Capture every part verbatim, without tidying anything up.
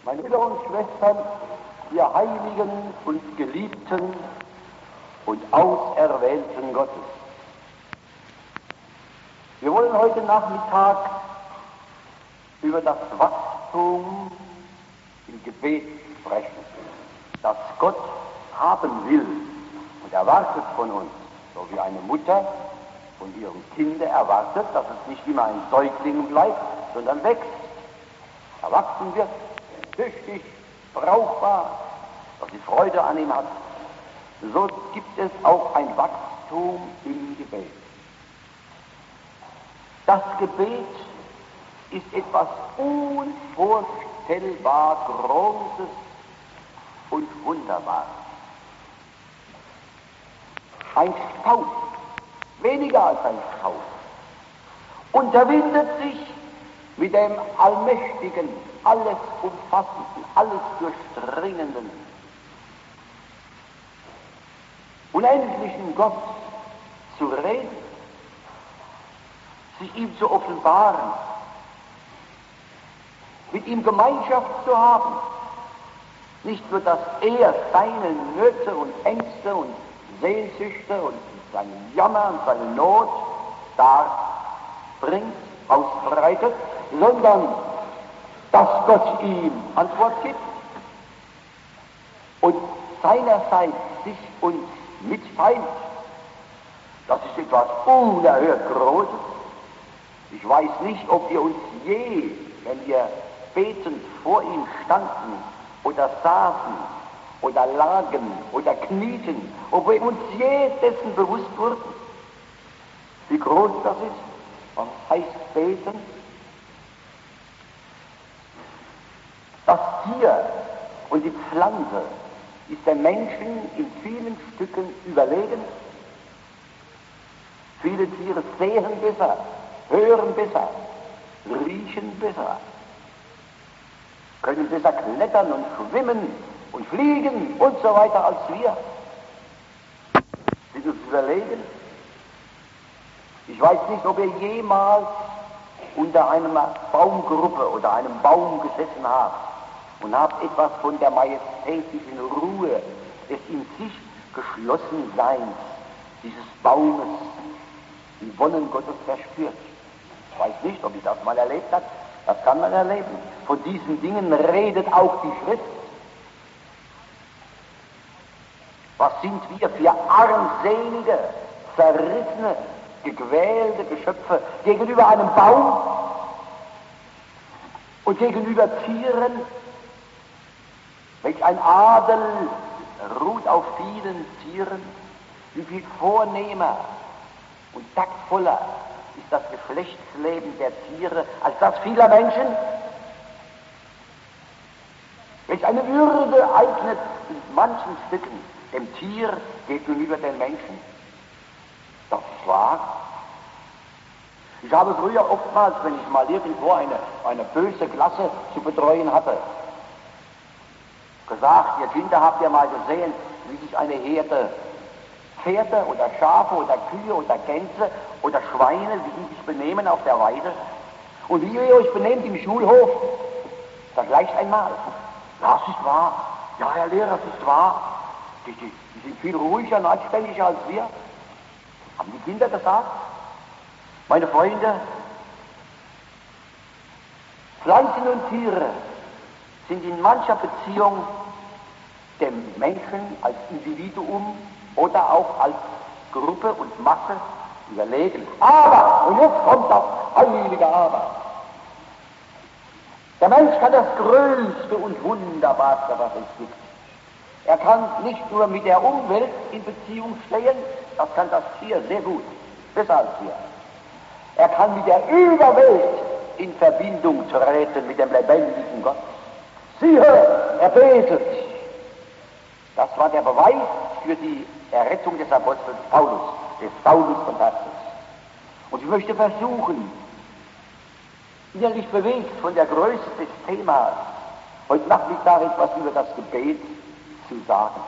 Meine Brüder und Schwestern, ihr Heiligen und Geliebten und Auserwählten Gottes. Wir wollen heute Nachmittag über das Wachstum im Gebet sprechen, das Gott haben will und erwartet von uns, so wie eine Mutter von ihrem Kinde erwartet, dass es nicht immer ein Säugling bleibt, sondern wächst, erwachsen wird, tüchtig, brauchbar, dass sie Freude an ihm hat. So gibt es auch ein Wachstum im Gebet. Das Gebet ist etwas unvorstellbar Großes und Wunderbares. Ein Staub, weniger als ein Staub, unterwindet sich mit dem allmächtigen, alles umfassenden, alles durchdringenden, unendlichen Gott zu reden, sich ihm zu offenbaren, mit ihm Gemeinschaft zu haben. Nicht nur, dass er seine Nöte und Ängste und Sehnsüchte und seinen Jammer und seine Not darbringt, ausbreitet, sondern dass Gott ihm Antwort gibt und seinerseits sich uns mitteilt. Das ist etwas unerhört Großes. Ich weiß nicht, ob wir uns je, wenn wir betend vor ihm standen oder saßen oder lagen oder knieten, ob wir uns je dessen bewusst wurden, wie groß das ist. Was heißt beten? Das Tier und die Pflanze ist dem Menschen in vielen Stücken überlegen. Viele Tiere sehen besser, hören besser, riechen besser, können besser klettern und schwimmen und fliegen und so weiter als wir. Sind uns überlegen. Ich weiß nicht, ob ihr jemals unter einer Baumgruppe oder einem Baum gesessen habt und habt etwas von der majestätischen Ruhe des in sich geschlossen Seins dieses Baumes, die Wonnen Gottes verspürt. Ich weiß nicht, ob ich das mal erlebt habe. Das kann man erleben. Von diesen Dingen redet auch die Schrift. Was sind wir für armselige, zerrissene, gequälte Geschöpfe gegenüber einem Baum und gegenüber Tieren? Welch ein Adel ruht auf vielen Tieren, wie viel vornehmer und taktvoller ist das Geschlechtsleben der Tiere als das vieler Menschen? Welch eine Würde eignet in manchen Stücken dem Tier gegenüber den Menschen? Das ist wahr. Ich habe früher oftmals, wenn ich mal irgendwo eine, eine böse Klasse zu betreuen hatte, gesagt, ihr Kinder, habt ihr mal gesehen, wie sich eine Herde Pferde oder Schafe oder Kühe oder Gänse oder Schweine, wie die sich benehmen auf der Weide und wie ihr euch benehmt im Schulhof? Vergleicht einmal. Das ist wahr. Ja, Herr Lehrer, das ist wahr. Die, die, die sind viel ruhiger und anständiger als wir. Haben die Kinder gesagt? Meine Freunde, Pflanzen und Tiere sind in mancher Beziehung dem Menschen als Individuum oder auch als Gruppe und Masse überlegen. Aber, und jetzt kommt das heilige Aber, der Mensch kann das Größte und Wunderbarste, was es gibt. Er kann nicht nur mit der Umwelt in Beziehung stehen, das kann das Tier sehr gut, besser als wir. Er kann mit der Überwelt in Verbindung treten mit dem lebendigen Gott. Siehe, er betet. Das war der Beweis für die Errettung des Apostels Paulus, des Saulus von Tarsus. Und ich möchte versuchen, innerlich bewegt von der Größe des Themas, heute Nachmittag etwas über das Gebet zu sagen.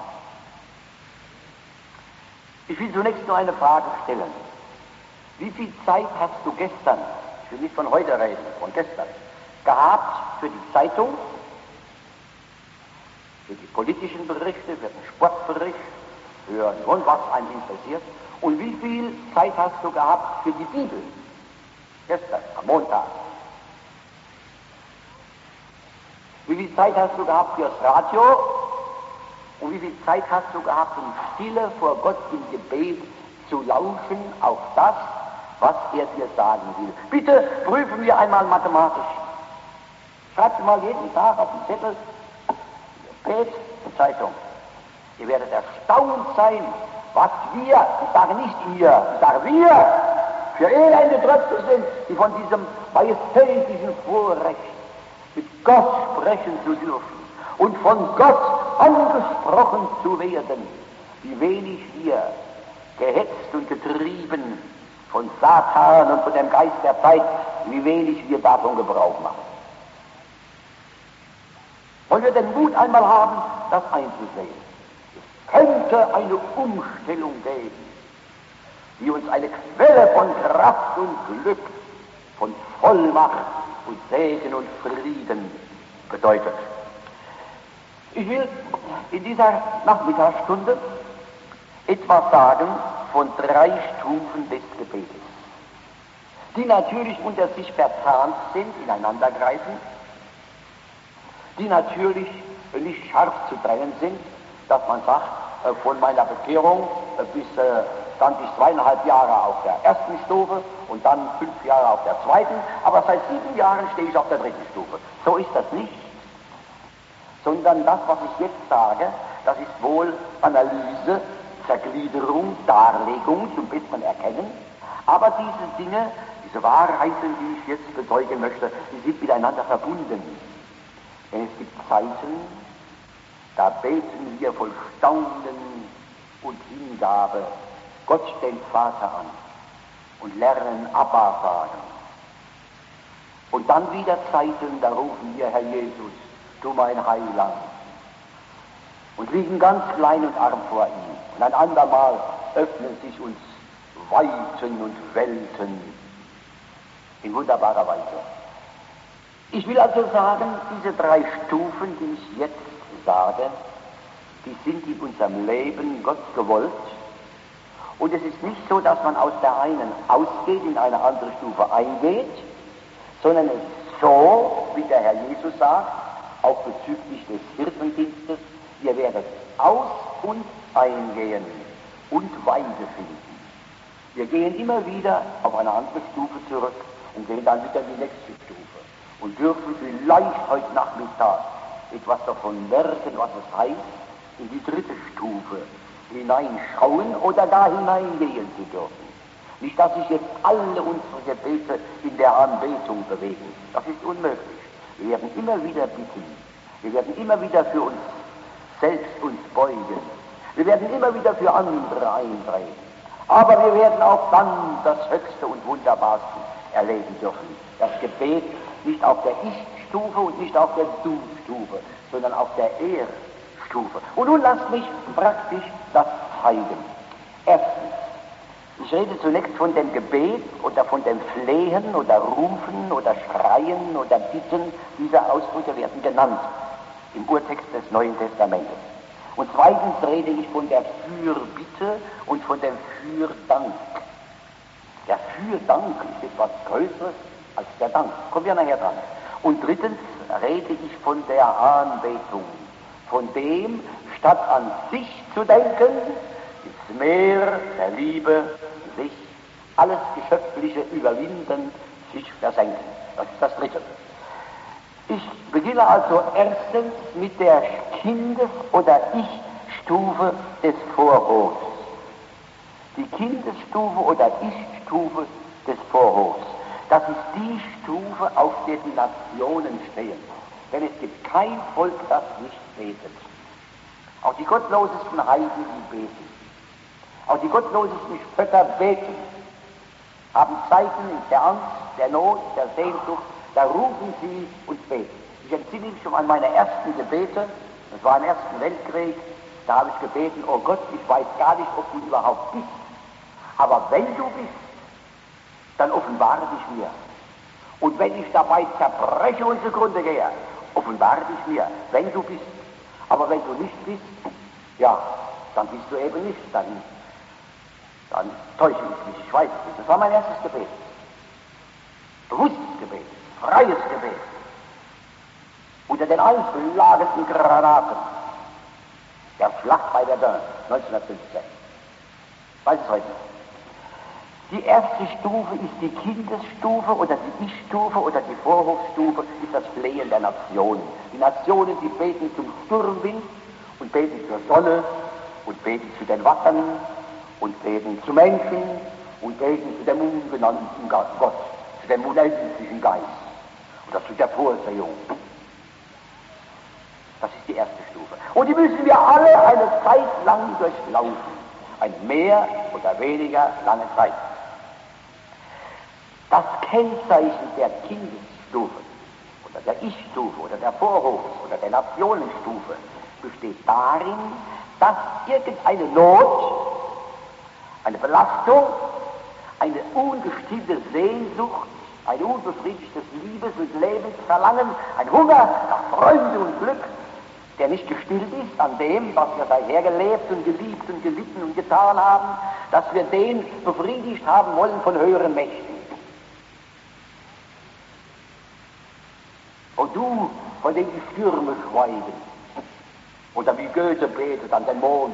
Ich will zunächst nur eine Frage stellen. Wie viel Zeit hast du gestern, ich will nicht von heute reden, von gestern, gehabt für die Zeitung, politischen Berichte, für den Sportbericht, für und was einen interessiert. Und wie viel Zeit hast du gehabt für die Bibel? Gestern, am Montag. Wie viel Zeit hast du gehabt fürs Radio? Und wie viel Zeit hast du gehabt, um stille vor Gott im Gebet zu lauschen auf das, was er dir sagen will? Bitte prüfen wir einmal mathematisch. Schreibt mal jeden Tag auf den Zettel, Gebet, Zeitung. Ihr werdet erstaunt sein, was wir, ich sage nicht ihr, ich sage wir, für elende Tröpfe sind, die von diesem majestätischen Vorrecht mit Gott sprechen zu dürfen und von Gott angesprochen zu werden, wie wenig wir gehetzt und getrieben von Satan und von dem Geist der Zeit, wie wenig wir davon Gebrauch machen. Wollen wir den Mut einmal haben, das einzusehen? Es könnte eine Umstellung geben, die uns eine Quelle von Kraft und Glück, von Vollmacht und Segen und Frieden bedeutet. Ich will in dieser Nachmittagsstunde etwas sagen von drei Stufen des Gebetes, die natürlich unter sich verzahnt sind, ineinandergreifen, die natürlich nicht scharf zu trennen sind, dass man sagt, äh, von meiner Bekehrung äh, bis äh, stand ich zweieinhalb Jahre auf der ersten Stufe und dann fünf Jahre auf der zweiten, aber seit sieben Jahren stehe ich auf der dritten Stufe. So ist das nicht, sondern das, was ich jetzt sage, das ist wohl Analyse, Zergliederung, Darlegung zum besseren Erkennen, aber diese Dinge, diese Wahrheiten, die ich jetzt bezeugen möchte, die sind miteinander verbunden. Denn es gibt Zeiten, da beten wir voll Staunen und Hingabe Gott den Vater an und lernen Abba sagen. Und dann wieder Zeiten, da rufen wir, Herr Jesus, du mein Heiland, und liegen ganz klein und arm vor ihm. Und ein andermal öffnen sich uns Weiten und Welten in wunderbarer Weise. Ich will also sagen, diese drei Stufen, die ich jetzt sage, die sind in unserem Leben Gott gewollt. Und es ist nicht so, dass man aus der einen ausgeht, in eine andere Stufe eingeht, sondern es ist so, wie der Herr Jesus sagt, auch bezüglich des Hirtendienstes, ihr werdet aus und eingehen und Weide finden. Wir gehen immer wieder auf eine andere Stufe zurück und gehen dann wieder in die nächste Stufe und dürfen vielleicht heute Nachmittag etwas davon merken, was es heißt, in die dritte Stufe hineinschauen oder da hineingehen zu dürfen. Nicht, dass sich jetzt alle unsere Gebete in der Anbetung bewegen. Das ist unmöglich. Wir werden immer wieder bitten. Wir werden immer wieder für uns selbst uns beugen. Wir werden immer wieder für andere eintreten. Aber wir werden auch dann das Höchste und Wunderbarste erleben dürfen. Das Gebet nicht auf der Ich-Stufe und nicht auf der Du-Stufe, sondern auf der Er-Stufe. Und nun lasst mich praktisch das zeigen. Erstens, ich rede zunächst von dem Gebet oder von dem Flehen oder Rufen oder Schreien oder Bitten. Diese Ausdrücke werden genannt im Urtext des Neuen Testamentes. Und zweitens rede ich von der Fürbitte und von dem Fürdank. Der Fürdank ist etwas Größeres als der Dank. Kommen wir nachher dran. Und drittens rede ich von der Anbetung. Von dem, statt an sich zu denken, ins Meer der Liebe sich alles Geschöpfliche überwinden, sich versenken. Das ist das Dritte. Ich beginne also erstens mit der Kindes- oder Ich-Stufe des Vorhofs. Die Kindesstufe oder Ich-Stufe des Vorhofs. Das ist die Stufe, auf der die Nationen stehen. Denn es gibt kein Volk, das nicht betet. Auch die gottlosesten Heiden, die beten. Auch die gottlosesten Spötter beten. Haben Zeiten der Angst, der Not, der Sehnsucht, da rufen sie und beten. Ich entsinne mich schon an meine ersten Gebete, das war im Ersten Weltkrieg, da habe ich gebeten, oh Gott, ich weiß gar nicht, ob du überhaupt bist. Aber wenn du bist, dann offenbare dich mir. Und wenn ich dabei zerbreche und zugrunde gehe, offenbare dich mir, wenn du bist. Aber wenn du nicht bist, ja, dann bist du eben nicht, dann, dann täusche ich mich, ich weiß es nicht. Das war mein erstes Gebet. Bewusstes Gebet, freies Gebet. Unter den einschlagenden Granaten der Schlacht bei Verdun neunzehnhundertfünfzehn. Ich weiß es heute nicht. Die erste Stufe ist die Kindesstufe oder die Ich-Stufe oder die Vorhofstufe ist das Flehen der Nationen. Die Nationen, die beten zum Sturmwind und beten zur Sonne und beten zu den Wassern und beten zu Menschen und beten zu dem ungenannten Gott, zu dem unendlichen Geist oder zu der Vorsehung. Das ist die erste Stufe. Und die müssen wir alle eine Zeit lang durchlaufen. Eine mehr oder weniger lange Zeit. Das Kennzeichen der Kindesstufe oder der Ich-Stufe oder der Vorhofs- oder der Nationenstufe besteht darin, dass irgendeine Not, eine Belastung, eine ungestillte Sehnsucht, ein unbefriedigtes Liebes- und Lebensverlangen, ein Hunger nach Freude und Glück, der nicht gestillt ist an dem, was wir seither gelebt und geliebt und gelitten und getan haben, dass wir den befriedigt haben wollen von höheren Mächten. Und du, von dem die Stürme schweigen, oder wie Goethe betet an den Mond,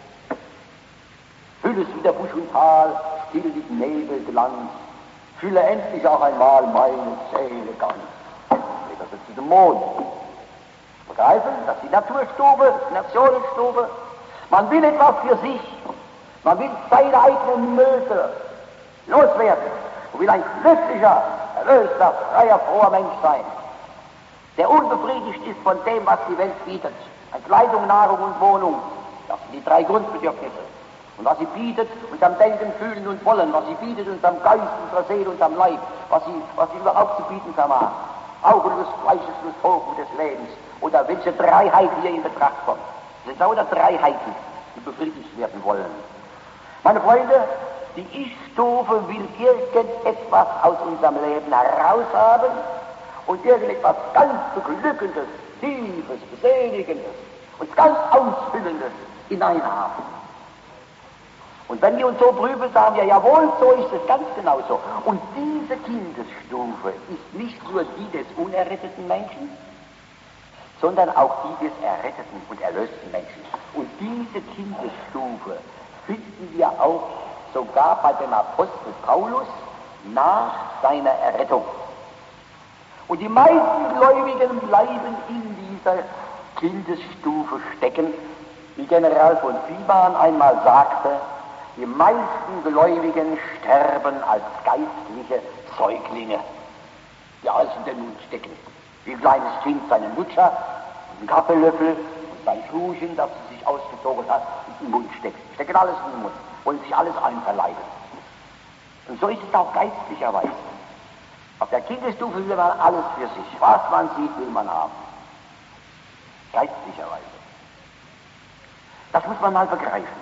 fülle wieder Busch und Tal, still mit Nebelglanz, fülle endlich auch einmal meine Seele ganz. Das ist diesem Mond. Begreifen, das ist die Naturstufe, die Nationenstufe. Man will etwas für sich, man will seine eigenen Nöte loswerden und will ein glücklicher, erlöster, freier, froher Mensch sein, der unbefriedigt ist von dem, was die Welt bietet. An Kleidung, Nahrung und Wohnung, das sind die drei Grundbedürfnisse. Und was sie bietet, unserem Denken, Fühlen und Wollen, was sie bietet, unserem Geist, unserer Seele, unserem Leib, was sie, was sie überhaupt zu bieten vermag. Augen des Fleisches, des Volkes, des Lebens. Oder welche Dreiheit hier in Betracht kommt. Es sind lauter Dreiheiten, die befriedigt werden wollen. Meine Freunde, die Ich-Stufe will irgendetwas aus unserem Leben heraushaben und irgendetwas ganz Beglückendes, Tiefes, Beseligendes und ganz Ausfüllendes hineinhaben. Und wenn wir uns so prüfen, sagen wir, jawohl, so ist es ganz genauso. Und diese Kindesstufe ist nicht nur die des unerretteten Menschen, sondern auch die des erretteten und erlösten Menschen. Und diese Kindesstufe finden wir auch sogar bei dem Apostel Paulus nach seiner Errettung. Und die meisten Gläubigen bleiben in dieser Kindesstufe stecken, wie General von Viban einmal sagte, die meisten Gläubigen sterben als geistliche Säuglinge, die alles in den Mund stecken. Wie ein kleines Kind seinen Lutscher, einen Kaffeelöffel und sein Schuhchen, das es sich ausgezogen hat, in den Mund steckt. Stecken alles in den Mund, wollen sich alles einverleiben. Und so ist es auch geistlicherweise. Auf der Kindesstufe will man alles für sich. Was man sieht, will man haben. Geistlicherweise. Das muss man mal begreifen.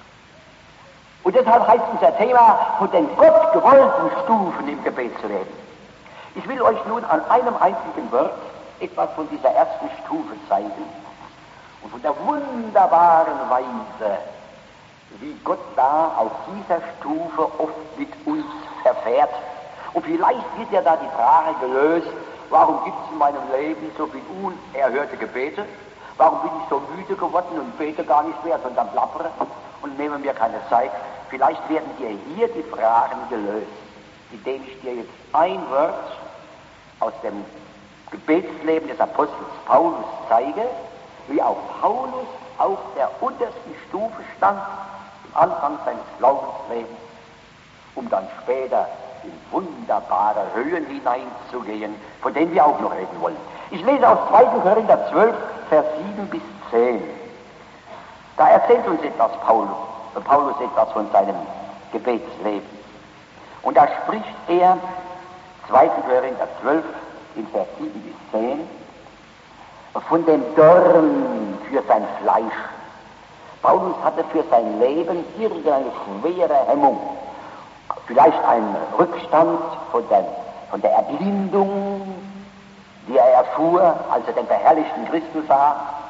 Und deshalb heißt unser Thema, von den Gott gewollten Stufen im Gebet zu reden. Ich will euch nun an einem einzigen Wort etwas von dieser ersten Stufe zeigen und von der wunderbaren Weise, wie Gott da auf dieser Stufe oft mit uns verfährt. Und vielleicht wird ja da die Frage gelöst, warum gibt es in meinem Leben so viele unerhörte Gebete? Warum bin ich so müde geworden und bete gar nicht mehr, sondern plappere und nehme mir keine Zeit? Vielleicht werden dir hier die Fragen gelöst, indem ich dir jetzt ein Wort aus dem Gebetsleben des Apostels Paulus zeige, wie auch Paulus auf der untersten Stufe stand, am Anfang seines Glaubenslebens, um dann später in wunderbare Höhen hineinzugehen, von denen wir auch noch reden wollen. Ich lese aus zweiten Korinther zwölf, Vers sieben bis zehn. Da erzählt uns etwas Paulus, Paulus etwas von seinem Gebetsleben. Und da spricht er, zweiten Korinther zwölf, in Vers sieben bis zehn, von dem Dorn für sein Fleisch. Paulus hatte für sein Leben irgendeine schwere Hemmung, vielleicht ein Rückstand von der, von der Erblindung, die er erfuhr, als er den verherrlichten Christus sah,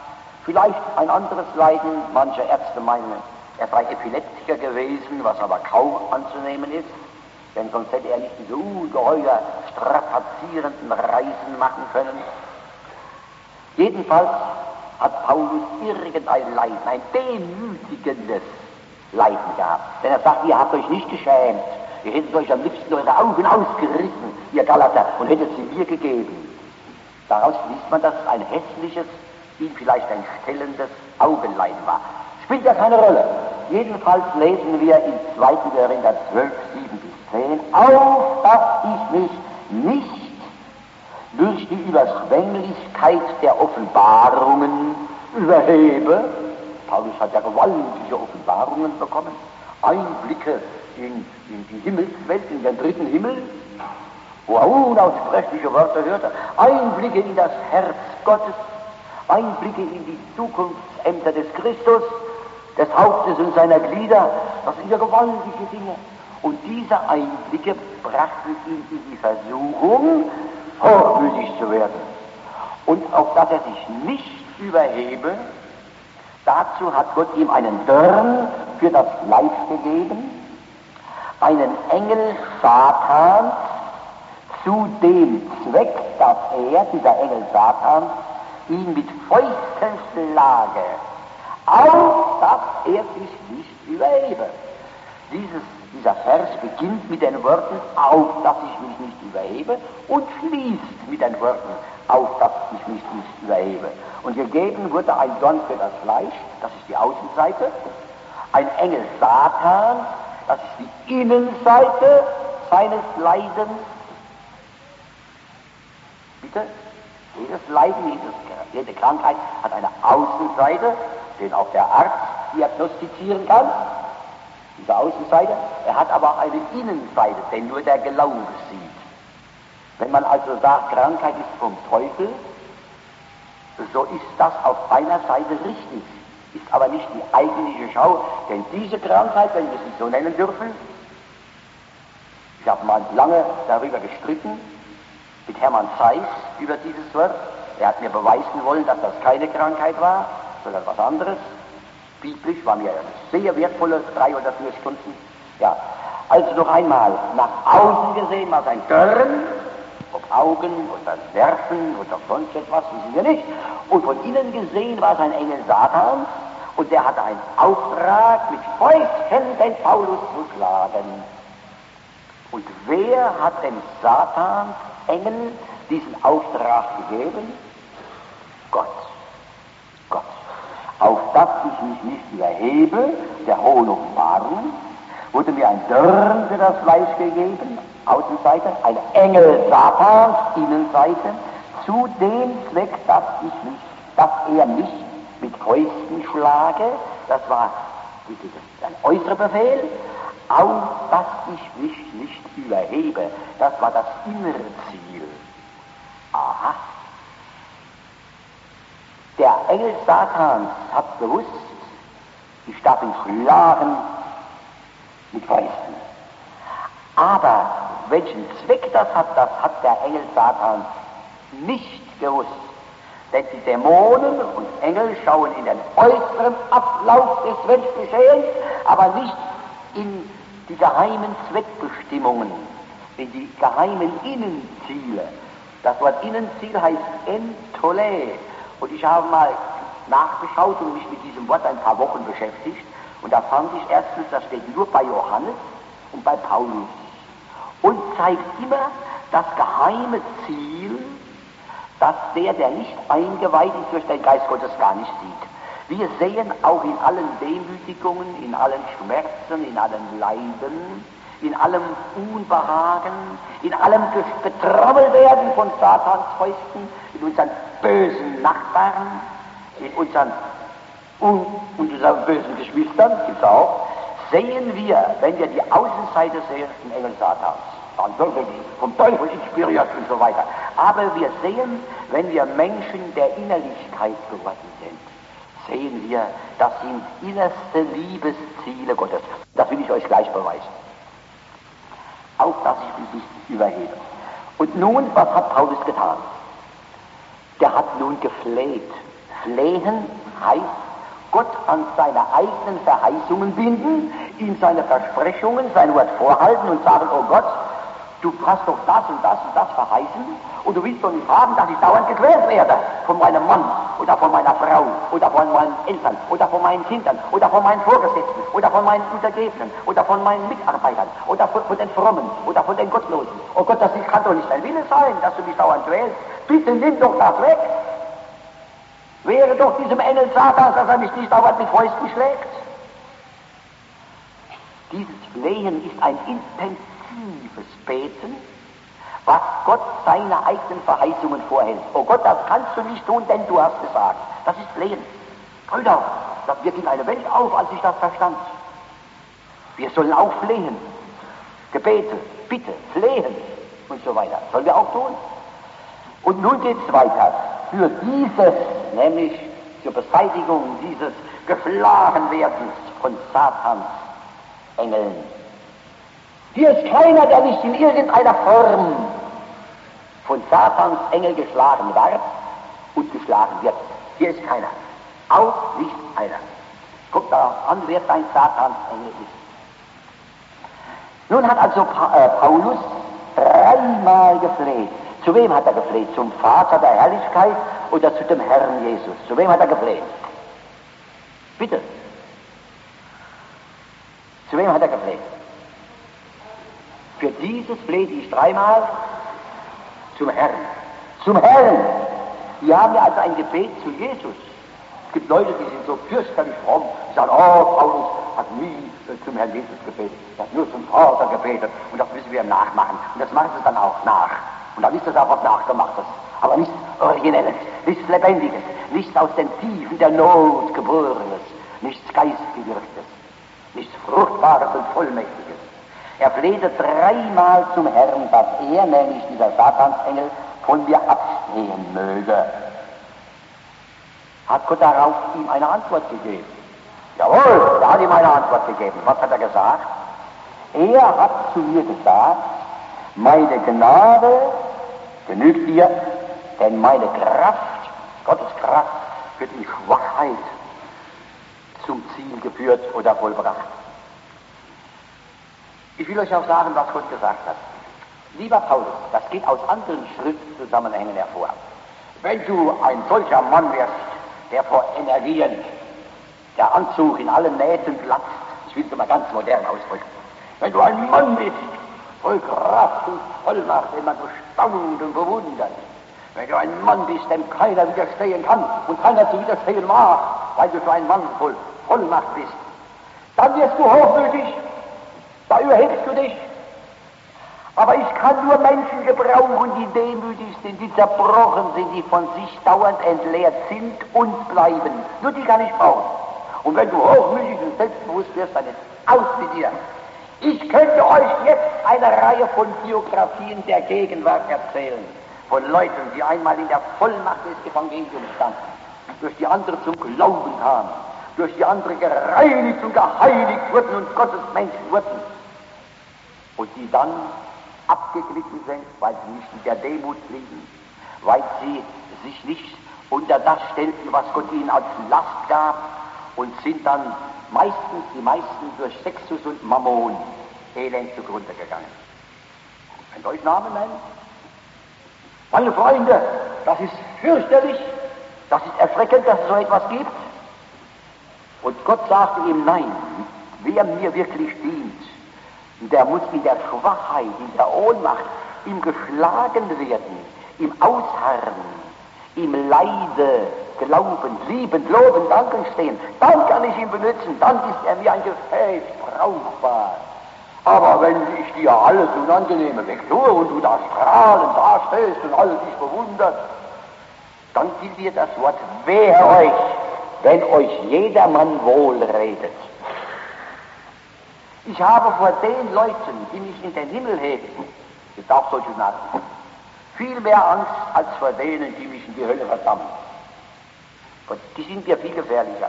Vielleicht ein anderes Leiden, manche Ärzte meinen, er sei Epileptiker gewesen, was aber kaum anzunehmen ist, denn sonst hätte er nicht diese ungeheuer strapazierenden Reisen machen können. Jedenfalls hat Paulus irgendein Leiden, ein demütigendes Leiden gehabt. Denn er sagt, ihr habt euch nicht geschämt, ihr hättet euch am liebsten eure Augen ausgerissen, ihr Galater, und hättet sie mir gegeben. Daraus liest man, dass es ein hässliches, ihm vielleicht ein stellendes Augenleiden war. Spielt ja keine Rolle. Jedenfalls lesen wir in zweiten Korinther zwölf, sieben bis zehn, auf, dass ich mich nicht durch die Überschwänglichkeit der Offenbarungen überhebe. Paulus hat ja gewaltige Offenbarungen bekommen, Einblicke in, in die Himmelswelt, in den dritten Himmel, wo er unaussprechliche Worte hörte, Einblicke in das Herz Gottes, Einblicke in die Zukunftsämter des Christus, des Hauptes und seiner Glieder. Das sind ja gewaltige Dinge. Und diese Einblicke brachten ihn in die Versuchung, hochmütig zu werden. Und auf dass er sich nicht überhebe, dazu hat Gott ihm einen Dorn für das Fleisch gegeben, einen Engel Satans, zu dem Zweck, dass er, dieser Engel Satans, ihn mit Fäusten schlage, auf dass er sich nicht überhebe. Dieses, dieser Vers beginnt mit den Worten, auf dass ich mich nicht überhebe, und schließt mit den Worten, auf dass ich mich nicht überhebe. Und gegeben wurde ein Dorn für das Fleisch, das ist die Außenseite, ein Engel Satan, das ist die Innenseite seines Leidens. Bitte? Jedes Leiden, jedes, jede Krankheit hat eine Außenseite, den auch der Arzt diagnostizieren kann, diese Außenseite. Er hat aber auch eine Innenseite, den nur der Glaube sieht. Wenn man also sagt, Krankheit ist vom Teufel, so ist das auf einer Seite richtig, ist aber nicht die eigentliche Schau, denn diese Krankheit, wenn wir sie so nennen dürfen, ich habe mal lange darüber gestritten, mit Hermann Zeiss über dieses Wort. Er hat mir beweisen wollen, dass das keine Krankheit war, sondern was anderes. Biblisch war mir sehr wertvolle drei oder vier Stunden. Ja, also noch einmal, nach außen gesehen war es ein Dorn, ob Augen oder Nerven oder sonst etwas, wissen wir nicht. Und von innen gesehen war es ein Engel Satans, und der hatte einen Auftrag, mit Fäusten den Paulus zu schlagen. Und wer hat dem Satans Engel diesen Auftrag gegeben? Gott. Gott. Auf dass ich mich nicht überhebe, der hohen Offenbarung, wurde mir ein Dorn für das Fleisch gegeben, Außenseite, ein Engel Satans, Innenseite, zu dem Zweck, dass ich mich, dass er mich mit Fäusten schlage. Das war ein äußerer Befehl, auf dass ich mich nicht überhebe. Das war das innere Ziel. Aha. Der Engel Satans hat gewusst, ich darf ihn schlagen mit Fäusten. Aber welchen Zweck das hat, das hat der Engel Satans nicht gewusst. Denn die Dämonen und Engel schauen in den äußeren Ablauf des Weltgeschehens, aber nicht in die geheimen Zweckbestimmungen, in die geheimen Innenziele. Das Wort Innenziel heißt Entole. Und ich habe mal nachgeschaut und mich mit diesem Wort ein paar Wochen beschäftigt. Und da fand ich erstens, das steht nur bei Johannes und bei Paulus. Und zeigt immer das geheime Ziel, das der, der nicht eingeweiht ist, durch den Geist Gottes gar nicht sieht. Wir sehen auch in allen Demütigungen, in allen Schmerzen, in allen Leiden, in allem Unbehagen, in allem Getrommelt von Satans Fäusten, in unseren bösen Nachbarn, in unseren, un, unseren bösen Geschwistern, gibt's auch, sehen wir, wenn wir die Außenseite sehen, den Engel Satans. Dann wirklich vom Teufel inspiriert und so weiter. Aber wir sehen, wenn wir Menschen der Innerlichkeit geworden sind, sehen wir, das sind innerste Liebesziele Gottes. Das will ich euch gleich beweisen. Auf dass ich mich nicht überhebe. Und nun, was hat Paulus getan? Der hat nun gefleht. Flehen heißt Gott an seine eigenen Verheißungen binden, ihm seine Versprechungen, sein Wort vorhalten und sagen, oh Gott, du hast doch das und das und das verheißen und du willst doch nicht haben, dass ich dauernd gequält werde von meinem Mann oder von meiner Frau oder von meinen Eltern oder von meinen Kindern oder von meinen Vorgesetzten oder von meinen Untergebenen oder von meinen Mitarbeitern oder von, von den Frommen oder von den Gottlosen. Oh Gott, das kann doch nicht dein Wille sein, dass du mich dauernd quälst. Bitte nimm doch das weg. Wäre doch diesem Engel Satans, dass er mich nicht dauernd mit Fäusten schlägt. Dieses Flehen ist ein intensives Beten, was Gott seine eigenen Verheißungen vorhält. Oh Gott, das kannst du nicht tun, denn du hast gesagt. Das ist Flehen. Brüder, mir ging eine Welt auf, als ich das verstand. Wir sollen auch flehen. Gebete, Bitte, Flehen und so weiter. Sollen wir auch tun. Und nun geht es weiter. Für dieses, nämlich zur Beseitigung dieses Geschlagenwerdens von Satans Engeln. Hier ist keiner, der nicht in irgendeiner Form von Satans Engel geschlagen wird und geschlagen wird. Hier ist keiner. Auch nicht einer. Guckt darauf an, wer sein Satans Engel ist. Nun hat also pa äh, Paulus dreimal gefleht. Zu wem hat er gefleht? Zum Vater der Herrlichkeit oder zu dem Herrn Jesus? Zu wem hat er gefleht? Bitte. Zu wem hat er gefleht? Für dieses flehte ich dreimal zum Herrn. Zum Herrn! Wir haben ja also ein Gebet zu Jesus. Es gibt Leute, die sind so fürchterlich fromm, die sagen, oh, Paulus hat nie äh, zum Herrn Jesus gebetet, er hat nur zum Vater gebetet und das müssen wir ihm nachmachen. Und das machen sie dann auch nach. Und dann ist das auch was Nachgemachtes, aber nichts Originelles, nichts Lebendiges, nichts aus den Tiefen der Not Geborenes, nichts Geistgewirktes, nichts Fruchtbares und Vollmächtiges. Er flehte dreimal zum Herrn, dass er, nämlich dieser Satansengel, von mir abstehen möge. Hat Gott darauf ihm eine Antwort gegeben? Jawohl, er hat ihm eine Antwort gegeben. Was hat er gesagt? Er hat zu mir gesagt, meine Gnade genügt dir, denn meine Kraft, Gottes Kraft, wird in Schwachheit zum Ziel geführt oder vollbracht. Ich will euch auch sagen, was Gott gesagt hat. Lieber Paulus, das geht aus anderen Schriftzusammenhängen hervor. Wenn du ein solcher Mann wärst, der vor Energien, der Anzug in allen Nähten platzt, ich will es mal ganz modern ausdrücken, wenn du ein Mann bist, voll Kraft und Vollmacht, den man bestaunt und bewundert, wenn du ein Mann bist, dem keiner widerstehen kann und keiner zu widerstehen mag, weil du so ein Mann voll Vollmacht bist, dann wirst du hochmütig, da überhebst du dich. Aber ich kann nur Menschen gebrauchen, die demütig sind, die zerbrochen sind, die von sich dauernd entleert sind und bleiben. Nur die kann ich brauchen. Und wenn du hochmütig und selbstbewusst wirst, dann ist aus mit dir. Ich könnte euch jetzt eine Reihe von Biografien der Gegenwart erzählen, von Leuten, die einmal in der Vollmacht des Evangeliums standen, durch die andere zum Glauben kamen, durch die andere gereinigt und geheiligt wurden und Gottes Menschen wurden. Und die dann abgeglitten sind, weil sie nicht in der Demut blieben, weil sie sich nicht unter das stellten, was Gott ihnen als Last gab, und sind dann meistens, die meisten, durch Sexus und Mammon elend zugrunde gegangen. Könnt ihr euch Namen nennen? Meine Freunde, das ist fürchterlich, das ist erschreckend, dass es so etwas gibt. Und Gott sagte ihm, nein, wer mir wirklich dient, der muss in der Schwachheit, in der Ohnmacht, im Geschlagen werden, im Ausharren, im Leide, glaubend, liebend, lobend, danken stehen. Dann kann ich ihn benutzen, dann ist er mir ein Gefäß brauchbar. Aber wenn ich dir alles Unangenehme wegtue und du da strahlend dastehst und alles dich bewundert, dann gilt dir das Wort, wehe euch, wenn euch jedermann wohl redet. Ich habe vor den Leuten, die mich in den Himmel heben, gibt auch solche Narren, viel mehr Angst als vor denen, die mich in die Hölle verdammen. Und die sind mir viel gefährlicher.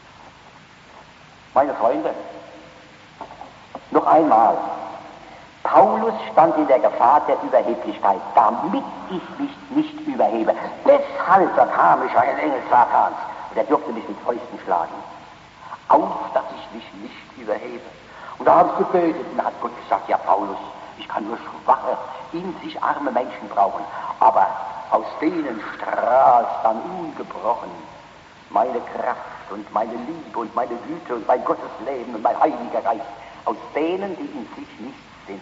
Meine Freunde, noch einmal, Paulus stand in der Gefahr der Überheblichkeit, damit ich mich nicht überhebe. Deshalb bekam ich einen Engel Satans und er durfte mich mit Fäusten schlagen. Auf, dass ich mich nicht überhebe. Und da habe ich gebetet und da hat Gott gesagt, ja Paulus, ich kann nur schwache, in sich arme Menschen brauchen, aber aus denen strahlt dann ungebrochen meine Kraft und meine Liebe und meine Güte und mein Gottesleben und mein Heiliger Geist, aus denen, die in sich nichts sind.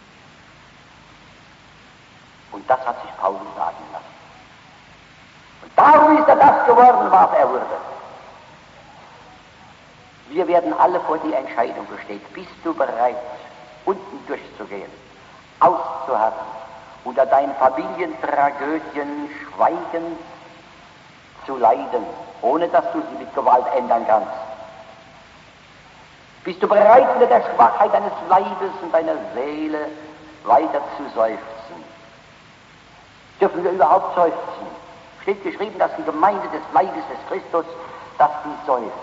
Und das hat sich Paulus sagen lassen. Und darum ist er das geworden, was er wurde. Wir werden alle vor die Entscheidung gestellt. Bist du bereit, unten durchzugehen, auszuharren, unter deinen Familientragödien schweigend zu leiden, ohne dass du sie mit Gewalt ändern kannst? Bist du bereit, unter der Schwachheit deines Leibes und deiner Seele weiter zu seufzen? Dürfen wir überhaupt seufzen? Steht geschrieben, dass die Gemeinde des Leibes des Christus, dass die seufzt.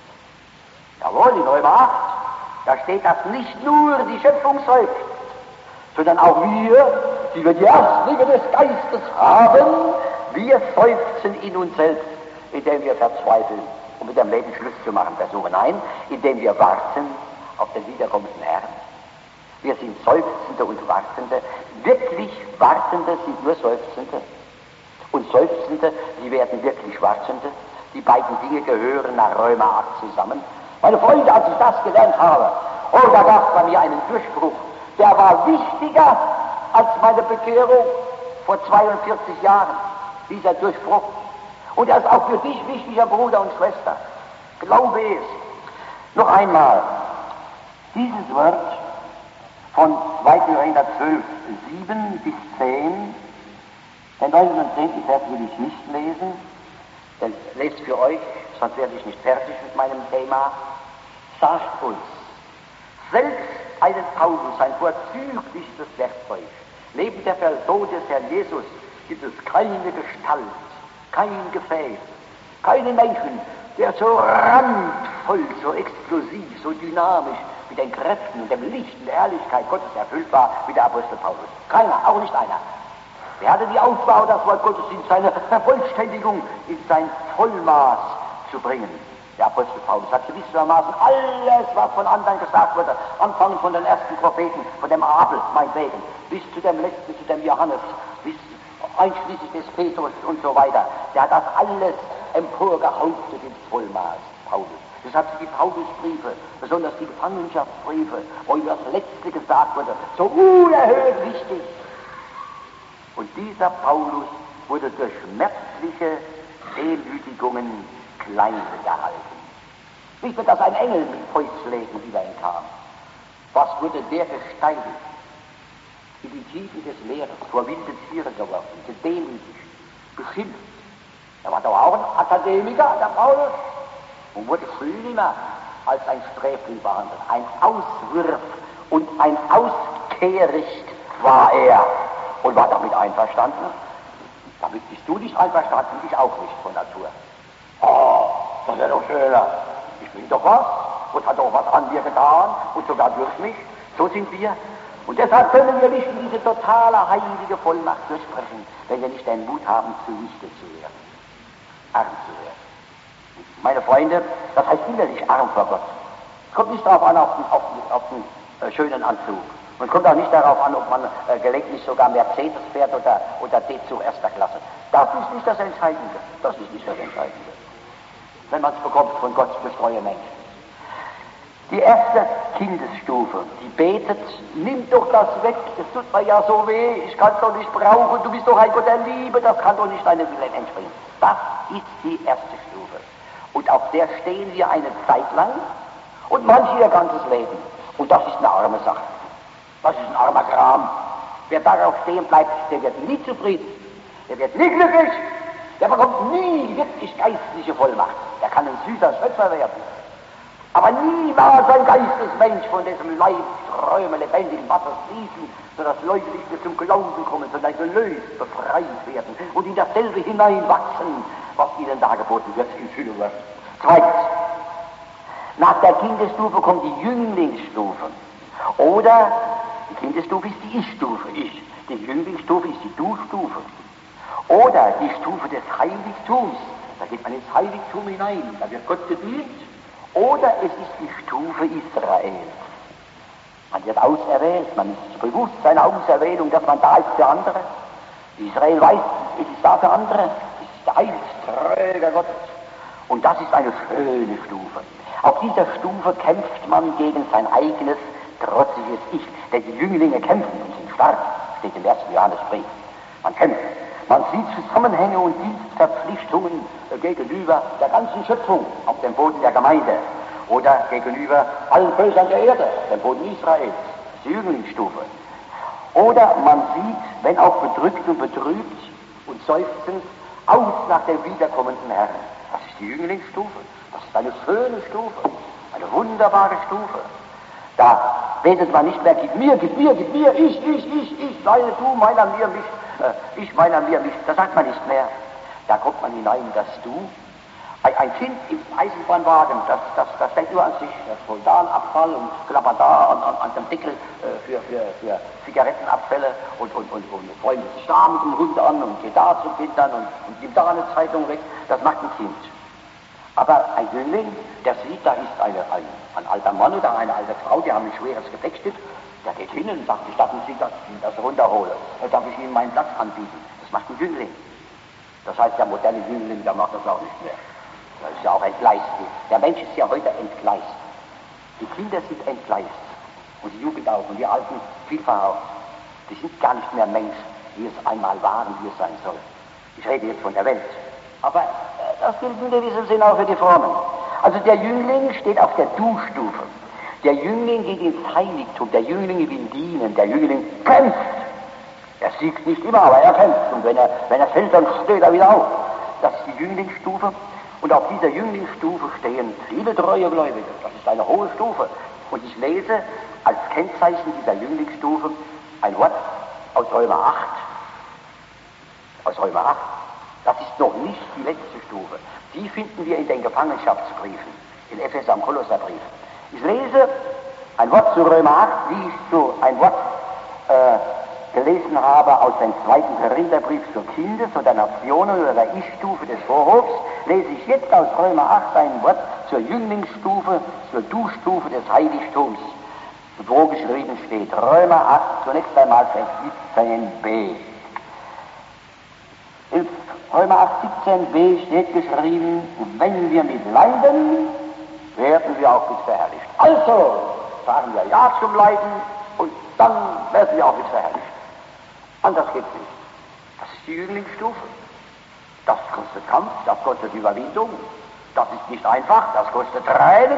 Jawohl, in Römer acht, da steht, dass nicht nur die Schöpfung seufzt, sondern auch wir, die wir die Erstlinge des Geistes haben, wir seufzen in uns selbst, indem wir verzweifeln, um mit dem Leben Schluss zu machen versuchen. Nein, indem wir warten auf den wiederkommenden Herrn. Wir sind Seufzende und Wartende. Wirklich Wartende sind nur Seufzende. Und Seufzende, die werden wirklich Wartende. Die beiden Dinge gehören nach Römer acht zusammen. Meine Freunde, als ich das gelernt habe, oh, da gab es bei mir einen Durchbruch. Der war wichtiger als meine Bekehrung vor zweiundvierzig Jahren. Dieser Durchbruch. Und er ist auch für dich wichtiger, Bruder und Schwester. Glaube es. Noch einmal. Dieses Wort von zweiter Korinther zwölf, sieben bis zehn, den neunten und zehnten Vers will ich nicht lesen. Den lest für euch, sonst werde ich nicht fertig mit meinem Thema. Sagt uns, selbst einen Paulus, sein vorzüglichstes Werkzeug, neben der Person des Herrn Jesus gibt es keine Gestalt, kein Gefäß, keinen Menschen, der so randvoll, so explosiv, so dynamisch mit den Kräften und dem Licht und der Herrlichkeit Gottes erfüllt war wie der Apostel Paulus. Keiner, auch nicht einer. Er hatte die Aufbau, das Wort Gottes in seine Vervollständigung, in sein Vollmaß zu bringen. Der Apostel Paulus hat gewissermaßen alles, was von anderen gesagt wurde, anfangen von den ersten Propheten, von dem Abel, meinetwegen, bis zu dem letzten, zu dem Johannes, bis einschließlich des Petrus und so weiter. Der hat das alles emporgehauptet ins Vollmaß, Paulus. Deshalb sind die Paulusbriefe, besonders die Gefangenschaftsbriefe, wo ihm das Letzte gesagt wurde, so unerhört wichtig. Und dieser Paulus wurde durch schmerzliche Demütigungen klein gehalten. Nicht nur, dass ein Engel mit Fäustschlägen über ihn kam. Was wurde der gesteinigt? In die Tiefen des Meeres, vor wilde Tiere geworfen, gedemütigt, beschimpft. Er war doch auch ein Akademiker, der Paulus, und wurde schlimmer als ein Sträfling behandelt. Ein Auswurf und ein Auskehricht war er. Und war damit einverstanden? Damit bist du nicht einverstanden, ich auch nicht von Natur. Oh, das wäre doch schöner. Ich bin doch was und hat doch was an mir getan und sogar durch mich. So sind wir. Und deshalb können wir nicht in diese totale heilige Vollmacht durchsprechen, wenn wir nicht den Mut haben, zu Lichte zu werden, arm zu werden. Meine Freunde, das heißt innerlich arm vor Gott. Es kommt nicht darauf an, auf den, auf den, auf den äh, schönen Anzug. Und kommt auch nicht darauf an, ob man äh, gelegentlich sogar Mercedes fährt oder, oder D-Zug erster Klasse. Das ist nicht das Entscheidende. Das ist nicht das Entscheidende. Wenn man es bekommt von Gott durch treue Menschen. Die erste Kindesstufe, die betet, nimm doch das weg, das tut mir ja so weh, ich kann es doch nicht brauchen, du bist doch ein Gott der Liebe, das kann doch nicht deinem Willen entspringen. Das ist die erste Stufe. Und auf der stehen wir eine Zeit lang und manche ihr ganzes Leben. Und das ist eine arme Sache. Das ist ein armer Kram. Wer darauf stehen bleibt, der wird nie zufrieden. Der wird nie glücklich. Der bekommt nie wirklich geistliche Vollmacht. Der kann ein süßer Schöpfer werden. Aber niemals ein Geistesmensch, von dessen Leib Träume lebendigen Wassers fließen, sodass Leute nicht mehr zum Glauben kommen, sondern gelöst, befreit werden und in dasselbe hineinwachsen, was ihnen dargeboten wird, in Fülle wird. Zweitens, nach der Kindesstufe kommt die Jünglingsstufe. Oder Die Kindesstufe ist die Ich-Stufe, ich. Die Jünglingsstufe ist die Du-Stufe. Oder die Stufe des Heiligtums. Da geht man ins Heiligtum hinein, da wird Gott gedient. Oder es ist die Stufe Israel. Man wird auserwählt, man ist bewusst seiner Auserwählung, dass man da ist für andere. Israel weiß, es ist da für andere, es ist der Heilsträger Gottes. Und das ist eine schöne Stufe. Auf dieser Stufe kämpft man gegen sein eigenes, trotziges Ich. Denn die Jünglinge kämpfen und sind stark, steht im ersten Johannesbrief. Man kämpft. Man sieht Zusammenhänge und Dienstverpflichtungen gegenüber der ganzen Schöpfung auf dem Boden der Gemeinde oder gegenüber allen Völkern der Erde, dem Boden Israels, die Jünglingsstufe. Oder man sieht, wenn auch bedrückt und betrübt und seufzend, aus nach dem wiederkommenden Herrn. Das ist die Jünglingsstufe. Das ist eine schöne Stufe, eine wunderbare Stufe. Da betet man nicht mehr, gib mir, gib mir, gib mir, ich, ich, ich, ich, deine, du, meiner, mir, mich, äh, ich, meiner, mir, mich. Das sagt man nicht mehr. Da kommt man hinein, das Du. Ein, ein Kind im Eisenbahnwagen, das, das, das denkt nur an sich, das holt da einen Abfall und klappert da an, an, an dem Deckel äh, für, für, für Zigarettenabfälle und, und, und, und freundet sich da mit dem Hund an und geht da zu Kindern und, und nimmt da eine Zeitung weg. Das macht ein Kind. Aber ein Jüngling, der sieht, da ist eine, ein, ein alter Mann oder eine alte Frau, die haben ein schweres Gepäckstück, der geht hin und sagt, gestatten Sie, dass ich Ihnen das runterhole. Dann darf ich Ihnen meinen Platz anbieten. Das macht ein Jüngling. Das heißt, der moderne Jüngling, der macht das auch nicht mehr. Das ist ja auch entgleist. Der Mensch ist ja heute entgleist. Die Kinder sind entgleist. Und die Jugend auch. Und die Alten vielfach auch. Die sind gar nicht mehr Mensch, wie es einmal waren, wie es sein soll. Ich rede jetzt von der Welt. Aber äh, das gilt in gewissem Sinne auch für die Frommen. Also der Jüngling steht auf der Du-Stufe. Der Jüngling geht ins Heiligtum. Der Jüngling will dienen. Der Jüngling kämpft. Er siegt nicht immer, aber er kämpft. Und wenn er, wenn er fällt, dann steht er wieder auf. Das ist die Jünglingsstufe. Und auf dieser Jünglingsstufe stehen viele treue Gläubige. Das ist eine hohe Stufe. Und ich lese als Kennzeichen dieser Jünglingsstufe ein Wort aus Römer acht. Aus Römer acht. Das ist noch nicht die letzte Stufe. Die finden wir in den Gefangenschaftsbriefen, in Epheser, am Kolosserbrief. Ich lese ein Wort zu Römer acht, wie ich so ein Wort äh, gelesen habe aus dem zweiten Korintherbrief zur Kindes- oder Nationen- oder der Ich-Stufe des Vorhofs, lese ich jetzt aus Römer acht ein Wort zur Jünglingsstufe, zur Du-Stufe des Heiligtums, wo geschrieben steht, Römer acht, zunächst einmal Vers siebzehn b. In Römer acht, siebzehn b steht geschrieben, wenn wir mit leiden, werden wir auch mit verherrlicht. Also sagen wir Ja zum Leiden und dann werden wir auch mit verherrlicht. Anders geht's nicht. Das ist die Jünglingsstufe. Das kostet Kampf, das kostet Überwindung. Das ist nicht einfach, das kostet Tränen.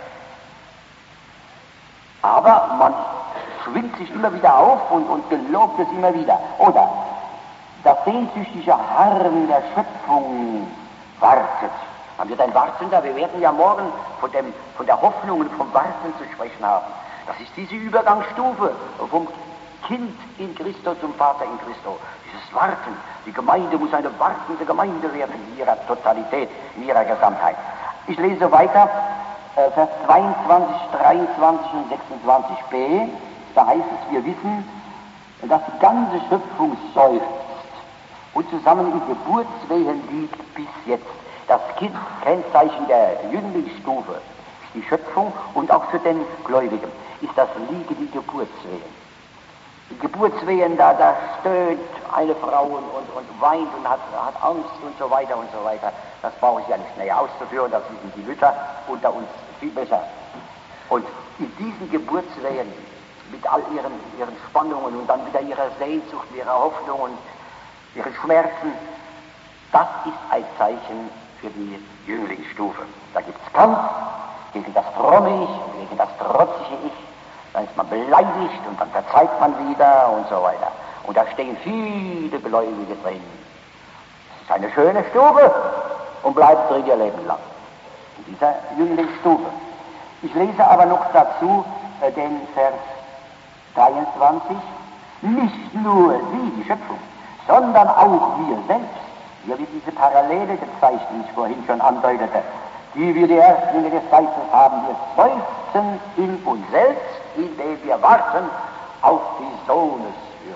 Aber man schwingt sich immer wieder auf und, und gelobt es immer wieder. Oder das sehnsüchtige Harren der Schöpfung wartet. Man wird ein Wartender, wir werden ja morgen von, dem, von der Hoffnung und vom Warten zu sprechen haben. Das ist diese Übergangsstufe vom Kind in Christo zum Vater in Christo. Dieses Warten. Die Gemeinde muss eine wartende Gemeinde werden in ihrer Totalität, in ihrer Gesamtheit. Ich lese weiter, äh, Vers zweiundzwanzig, dreiundzwanzig und sechsundzwanzig b. Da heißt es, wir wissen, dass die ganze Schöpfung seufzt und zusammen in Geburtswehen liegt bis jetzt. Das Kind, Kennzeichen der Jünglingsstufe, ist die Schöpfung und auch für den Gläubigen ist das Liegen die Geburtswehen. Die Geburtswehen, da, da stöhnt eine Frau und, und, und weint und hat, hat Angst und so weiter und so weiter. Das brauche ich ja nicht näher auszuführen, das wissen die Mütter unter uns viel besser. Und in diesen Geburtswehen, mit all ihren, ihren Spannungen und dann wieder ihrer Sehnsucht, ihrer Hoffnung und ihren Schmerzen, das ist ein Zeichen für die Jünglingsstufe. Da gibt es Kampf gegen das fromme Ich und gegen das trotzige Ich. Dann ist man beleidigt und dann verzeiht man wieder und so weiter. Und da stehen viele Gläubige drin. Es ist eine schöne Stufe und bleibt drin ihr Leben lang. In dieser Jünglingsstufe. Ich lese aber noch dazu äh, den Vers dreiundzwanzig. Nicht nur sie, die Schöpfung, sondern auch wir selbst. Hier wird diese Parallele gezeigt, die ich vorhin schon andeutete. Die wir die Erstlinge des Geistes haben, wir seufzen in uns selbst, indem wir warten auf die Sohneswürde.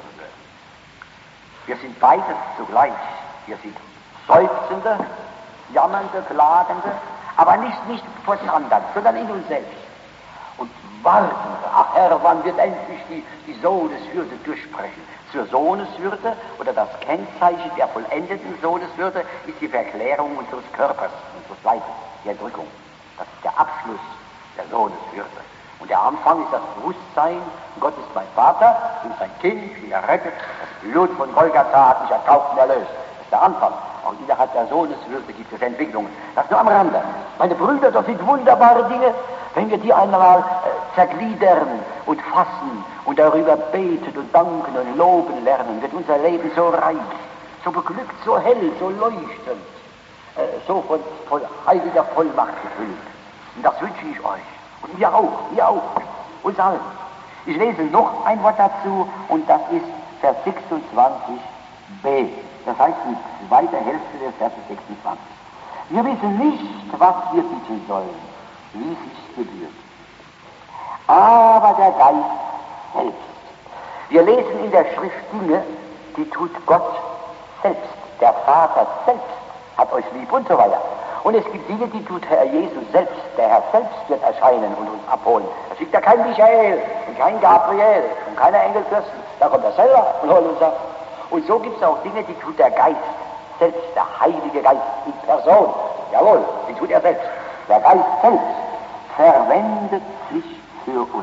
Wir sind beides zugleich. Wir sind Seufzende, Jammernde, Klagende, aber nicht, nicht vor den anderen, sondern in uns selbst. Und warten, ach Herr, wann wird endlich die, die Sohneswürde durchsprechen? Zur Sohneswürde oder das Kennzeichen der vollendeten Sohneswürde ist die Verklärung unseres Körpers, unseres Leibes, die Entrückung. Das ist der Abschluss der Sohneswürde. Und der Anfang ist das Bewusstsein, Gott ist mein Vater, bin sein Kind, bin errettet, das Blut von Golgatha hat mich erkauft und erlöst. Das ist der Anfang. Und innerhalb der Sohneswürde gibt es Entwicklungen. Das nur am Rande. Meine Brüder, das sind wunderbare Dinge, wenn wir die einmal äh, zergliedern und fassen und darüber beten und danken und loben lernen, wird unser Leben so reich, so beglückt, so hell, so leuchtend, äh, so von, von heiliger Vollmacht gefüllt. Und das wünsche ich euch. Und mir auch, mir auch, uns allen. Ich lese noch ein Wort dazu, und das ist Vers sechsundzwanzig b. Das heißt die zweite Hälfte des Verses sechsundzwanzig. Wir wissen nicht, was wir bitten sollen, wie es sich gebührt. Aber der Geist selbst. Wir lesen in der Schrift Dinge, die tut Gott selbst. Der Vater selbst hat euch lieb und so weiter. Und es gibt Dinge, die tut Herr Jesus selbst. Der Herr selbst wird erscheinen und uns abholen. Da schickt ja kein Michael und kein Gabriel und keine Engelfürsten. Da kommt er selber und holt uns ab. Und so gibt es auch Dinge, die tut der Geist selbst, der Heilige Geist in Person. Jawohl, die tut er selbst. Der Geist selbst verwendet sich für uns.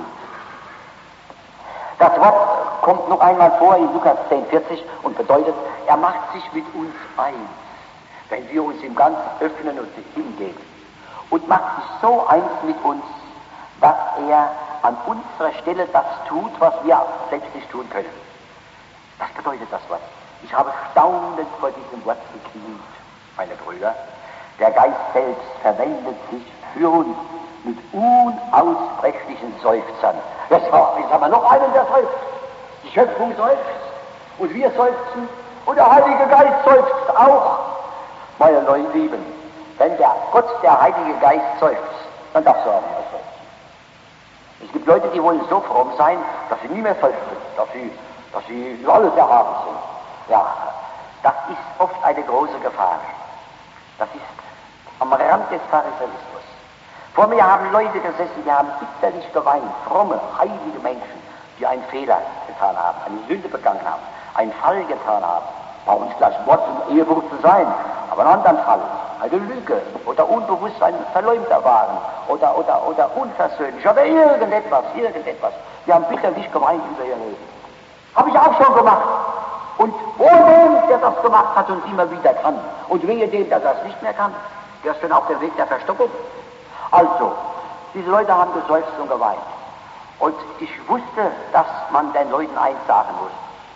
Das Wort kommt noch einmal vor in Lukas zehn vierzig und bedeutet, er macht sich mit uns eins, wenn wir uns im Ganzen öffnen und hingeben. Und macht sich so eins mit uns, dass er an unserer Stelle das tut, was wir selbst nicht tun können. Das bedeutet das Wort. Ich habe staunend vor diesem Wort gekniet, meine Brüder. Der Geist selbst verwendet sich für uns mit unaussprechlichen Seufzern. Jetzt haben wir noch einen, der seufzt. Die Schöpfung seufzt und wir seufzen und der Heilige Geist seufzt auch. Meine neuen Lieben, wenn der Gott, der Heilige Geist seufzt, dann darfst du auch nicht mehr seufzen. Es gibt Leute, die wollen so fromm sein, dass sie nie mehr seufzen, dass sie, dass sie alles erhaben sind. Ja, das ist oft eine große Gefahr. Das ist am Rand des Pharisäismus. Vor mir haben Leute gesessen, die haben bitterlich geweint, fromme, heilige Menschen, die einen Fehler getan haben, eine Sünde begangen haben, einen Fall getan haben. Braucht nicht gleich Mord und Ehebruch zu sein, aber einen anderen Fall, eine Lüge oder unbewusst ein Verleumder waren oder, oder, oder unversöhnlich oder irgendetwas, irgendetwas. Die haben bitterlich geweint über ihr Leben. Habe ich auch schon gemacht. Und wohl dem, der das gemacht hat und immer wieder kann. Und wehe dem, der das nicht mehr kann, der ist schon auf dem Weg der Verstockung. Also, diese Leute haben geseufzt und geweint. Und ich wusste, dass man den Leuten eins sagen muss.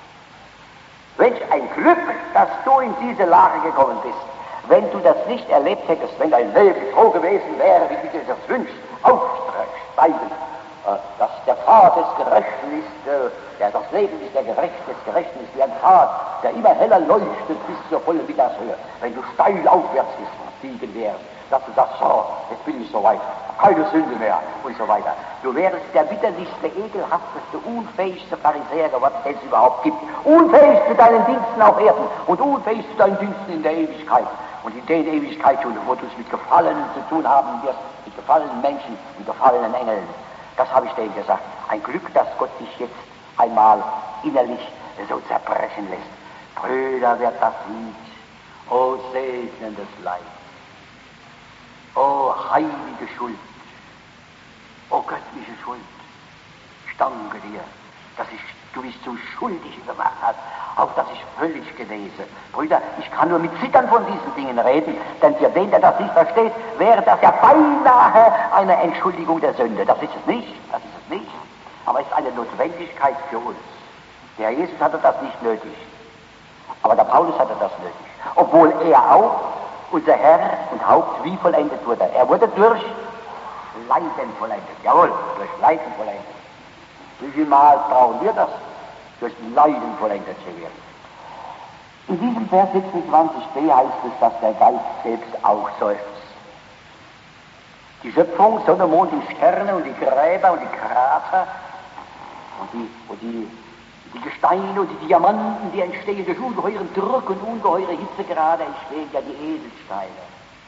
Welch ein Glück, dass du in diese Lage gekommen bist. Wenn du das nicht erlebt hättest, wenn dein Leben so gewesen wäre, wie du dir das wünschst, aufsteigen, äh, dass der Pfad des Gerechten ist, äh, der, das Leben ist der Gerechte, des Gerechten ist wie ein Pfad, der immer heller leuchtet bis zur vollen Mittagshöhe. Wenn du steil aufwärts gestiegen wärst, dass du sagst, so, jetzt bin ich so weit, keine Sünde mehr und so weiter. Du wärst der bitterlichste, ekelhafteste, unfähigste Pharisäer geworden, den es überhaupt gibt. Unfähig zu deinen Diensten auf Erden und unfähig zu deinen Diensten in der Ewigkeit. Und in der Ewigkeit, wo du es mit Gefallenen zu tun haben wirst, mit gefallenen Menschen, mit gefallenen Engeln. Das habe ich denen gesagt. Ein Glück, dass Gott dich jetzt einmal innerlich so zerbrechen lässt. Brüder, wer das sieht, o segnendes Leid. O heilige Schuld, o göttliche Schuld, ich danke dir, dass ich, du mich zum Schuldigen gemacht hast, auf dass ich völlig genese. Brüder, ich kann nur mit Zittern von diesen Dingen reden, denn für den, der das nicht versteht, wäre das ja beinahe eine Entschuldigung der Sünde. Das ist es nicht, das ist es nicht, aber es ist eine Notwendigkeit für uns. Der Herr Jesus hatte das nicht nötig, aber der Paulus hatte das nötig, obwohl er auch unser Herr und Haupt wie vollendet wurde. Er wurde durch Leiden vollendet. Jawohl, durch Leiden vollendet. Wie viel Mal brauchen wir das? Durch Leiden vollendet zu werden. In diesem Vers sechsundzwanzig b heißt es, dass der Geist selbst auch seufzt. Die Schöpfung, Sonne, Mond und Sterne und die Gräber und die Krater und die, und die, die Gesteine und die Diamanten, die entstehen durch ungeheuren Druck und ungeheure Hitzegrade, entstehen ja die Edelsteine.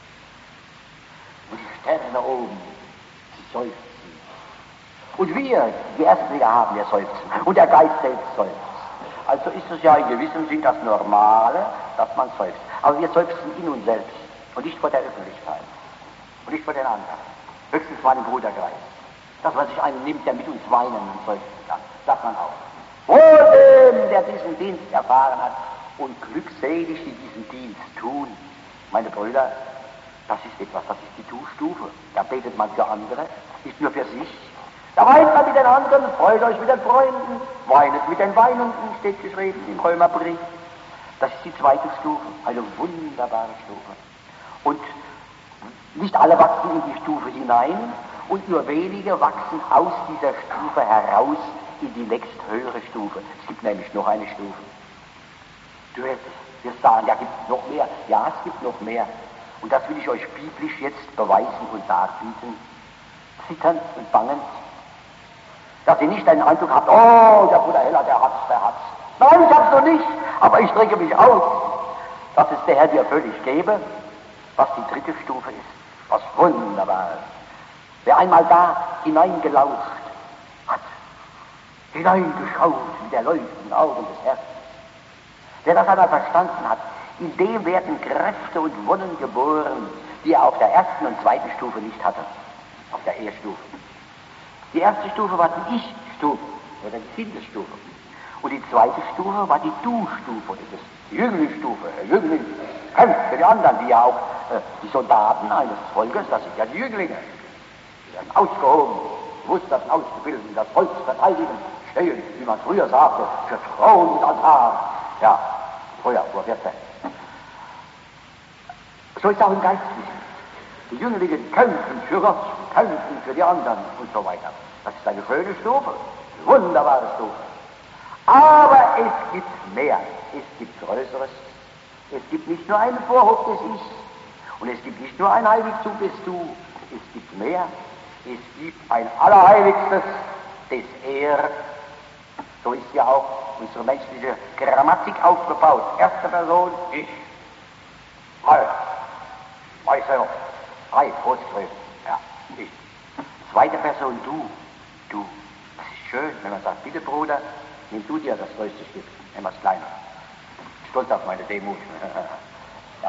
Und die Sterne oben, sie seufzen. Und wir, die Erstlinge, haben ja Seufzen. Und der Geist selbst seufzt. Also ist es ja in gewissem Sinn das Normale, dass man seufzt. Aber wir seufzen in uns selbst und nicht vor der Öffentlichkeit und nicht vor den anderen. Höchstens vor einem Bruderkreis. Dass man sich einen nimmt, der mit uns weinen und seufzen kann. Sagt man auch. Wohl dem, der diesen Dienst erfahren hat und glückselig, die diesen Dienst tun. Meine Brüder, das ist etwas, das ist die Tu-Stufe. Da betet man für andere, nicht nur für sich. Da weint man mit den anderen, freut euch mit den Freunden, weinet mit den Weinenden, steht geschrieben im Römerbrief. Das ist die zweite Stufe, eine wunderbare Stufe. Und nicht alle wachsen in die Stufe hinein und nur wenige wachsen aus dieser Stufe heraus in die nächsthöhere Stufe. Es gibt nämlich noch eine Stufe. Du wirst, wirst sagen, ja, gibt es noch mehr? Ja, es gibt noch mehr. Und das will ich euch biblisch jetzt beweisen und darbieten. Zitternd und bangend. Dass ihr nicht den Eindruck habt, oh, der Bruder Heller, der hat's, der hat's. Nein, ich hab's noch nicht, aber ich strecke mich aus, dass es der Herr dir völlig gebe, was die dritte Stufe ist. Was Wunderbares. Wer einmal da hineingelauscht hat, hineingeschaut mit der leuchtenden Augen des Herzens, wer das einmal verstanden hat, in dem werden Kräfte und Wonnen geboren, die er auf der ersten und zweiten Stufe nicht hatte. Auf der Erststufe. Die erste Stufe war die Ich-Stufe, oder die Sinnesstufe. Und die zweite Stufe war die Du-Stufe, oder die Jünglingsstufe. Der Jüngling kämpft für die anderen, wie ja auch äh, die Soldaten eines Volkes, das sind ja die Jünglinge. Die werden ausgehoben, bewusst auszubilden, das Volk zu verteidigen, stehen, wie man früher sagte, für Thron und Altar. Ja, früher, vor vierzehn. So ist es auch im Geistlichen. Die Jünglinge kämpfen für Gott, kämpfen für die anderen und so weiter. Das ist eine schöne Stufe, eine wunderbare Stufe. Aber es gibt mehr, es gibt Größeres. Es gibt nicht nur einen Vorhof des Ich und es gibt nicht nur ein Heiligtum des Du, es gibt mehr. Es gibt ein Allerheiligstes des Er. So ist ja auch unsere menschliche Grammatik aufgebaut. Erste Person, ich. Mal. Myself. Drei, großgeschrieben. Ja, ich. Zweite Person, du. Du. Das ist schön, wenn man sagt, bitte Bruder, nimm du dir das größte Stück. Nimm das kleine. Stolz auf meine Demut. Ja.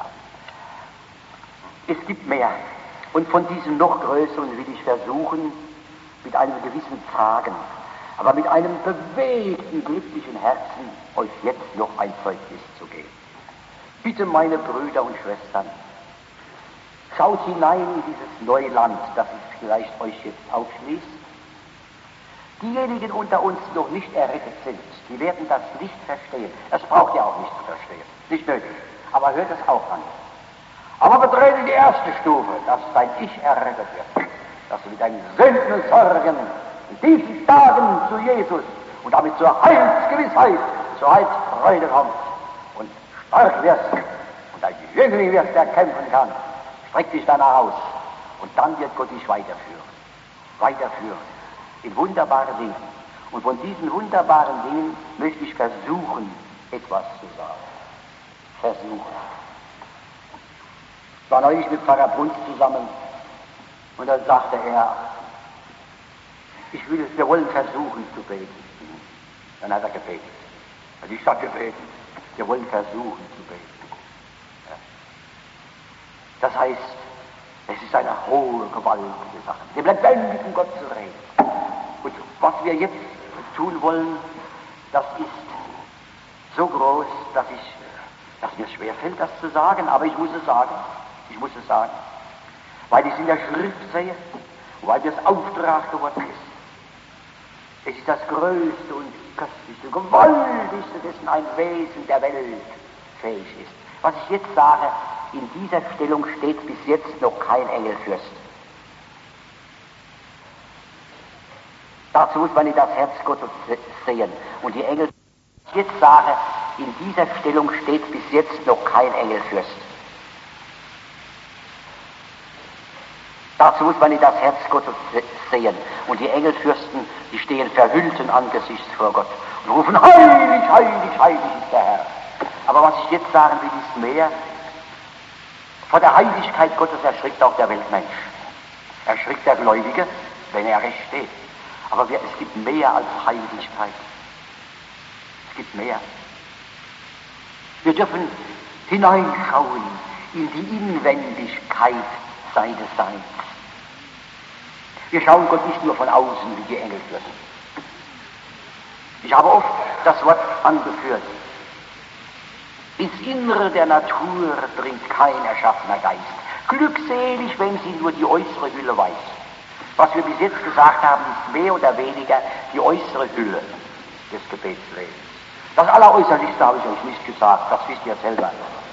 Es gibt mehr. Und von diesem noch größeren will ich versuchen, mit einem gewissen Zagen, aber mit einem bewegten, glücklichen Herzen, euch jetzt noch ein Zeugnis zu geben. Bitte, meine Brüder und Schwestern, schaut hinein in dieses neue Land, das sich vielleicht euch jetzt aufschließt. Diejenigen unter uns, die noch nicht errettet sind, die werden das nicht verstehen. Es braucht ja auch nicht zu verstehen, nicht nötig, aber hört es auch an. Aber betrete die erste Stufe, dass dein Ich errettet wird, dass du mit deinen Sünden und Sorgen in diesen Tagen zu Jesus und damit zur Heilsgewissheit, zur Heilsfreude kommst und stark wirst und ein Jüngling wirst, der kämpfen kann. Streck dich danach aus und dann wird Gott dich weiterführen, weiterführen in wunderbare Dinge. Und von diesen wunderbaren Dingen möchte ich versuchen, etwas zu sagen. Versuchen. Ich war neulich mit Pfarrer Bruns zusammen und dann sagte er, ich will, wir wollen versuchen zu beten. Dann hat er gebetet. Und ich habe gebeten, wir wollen versuchen zu beten. Ja. Das heißt, es ist eine hohe, gewaltige Sache, dem lebendigen Gott zu reden. Und was wir jetzt tun wollen, das ist so groß, dass, ich, dass mir schwerfällt, das zu sagen, aber ich muss es sagen. Ich muss es sagen, weil ich es in der Schrift sehe und weil das Auftrag geworden ist. Es ist das Größte und Köstlichste, Gewaltigste, dessen ein Wesen der Welt fähig ist. Was ich jetzt sage, in dieser Stellung steht bis jetzt noch kein Engelfürst. Dazu muss man in das Herz Gottes sehen. Und die Engel, was ich jetzt sage, in dieser Stellung steht bis jetzt noch kein Engelfürst. Dazu muss man in das Herz Gottes sehen. Und die Engelfürsten, die stehen verhüllten Angesichts vor Gott und rufen, heilig, heilig, heilig ist der Herr. Aber was ich jetzt sagen will, ist mehr, vor der Heiligkeit Gottes erschrickt auch der Weltmensch. Erschrickt der Gläubige, wenn er recht steht. Aber wir, es gibt mehr als Heiligkeit. Es gibt mehr. Wir dürfen hineinschauen in die Inwendigkeit seines Seins. Wir schauen Gott nicht nur von außen wie die Engelfürsten. Ich habe oft das Wort angeführt. Ins Innere der Natur dringt kein erschaffener Geist. Glückselig, wenn sie nur die äußere Hülle weiß. Was wir bis jetzt gesagt haben, ist mehr oder weniger die äußere Hülle des Gebetslebens. Das Alleräußerlichste habe ich euch nicht gesagt, das wisst ihr selber.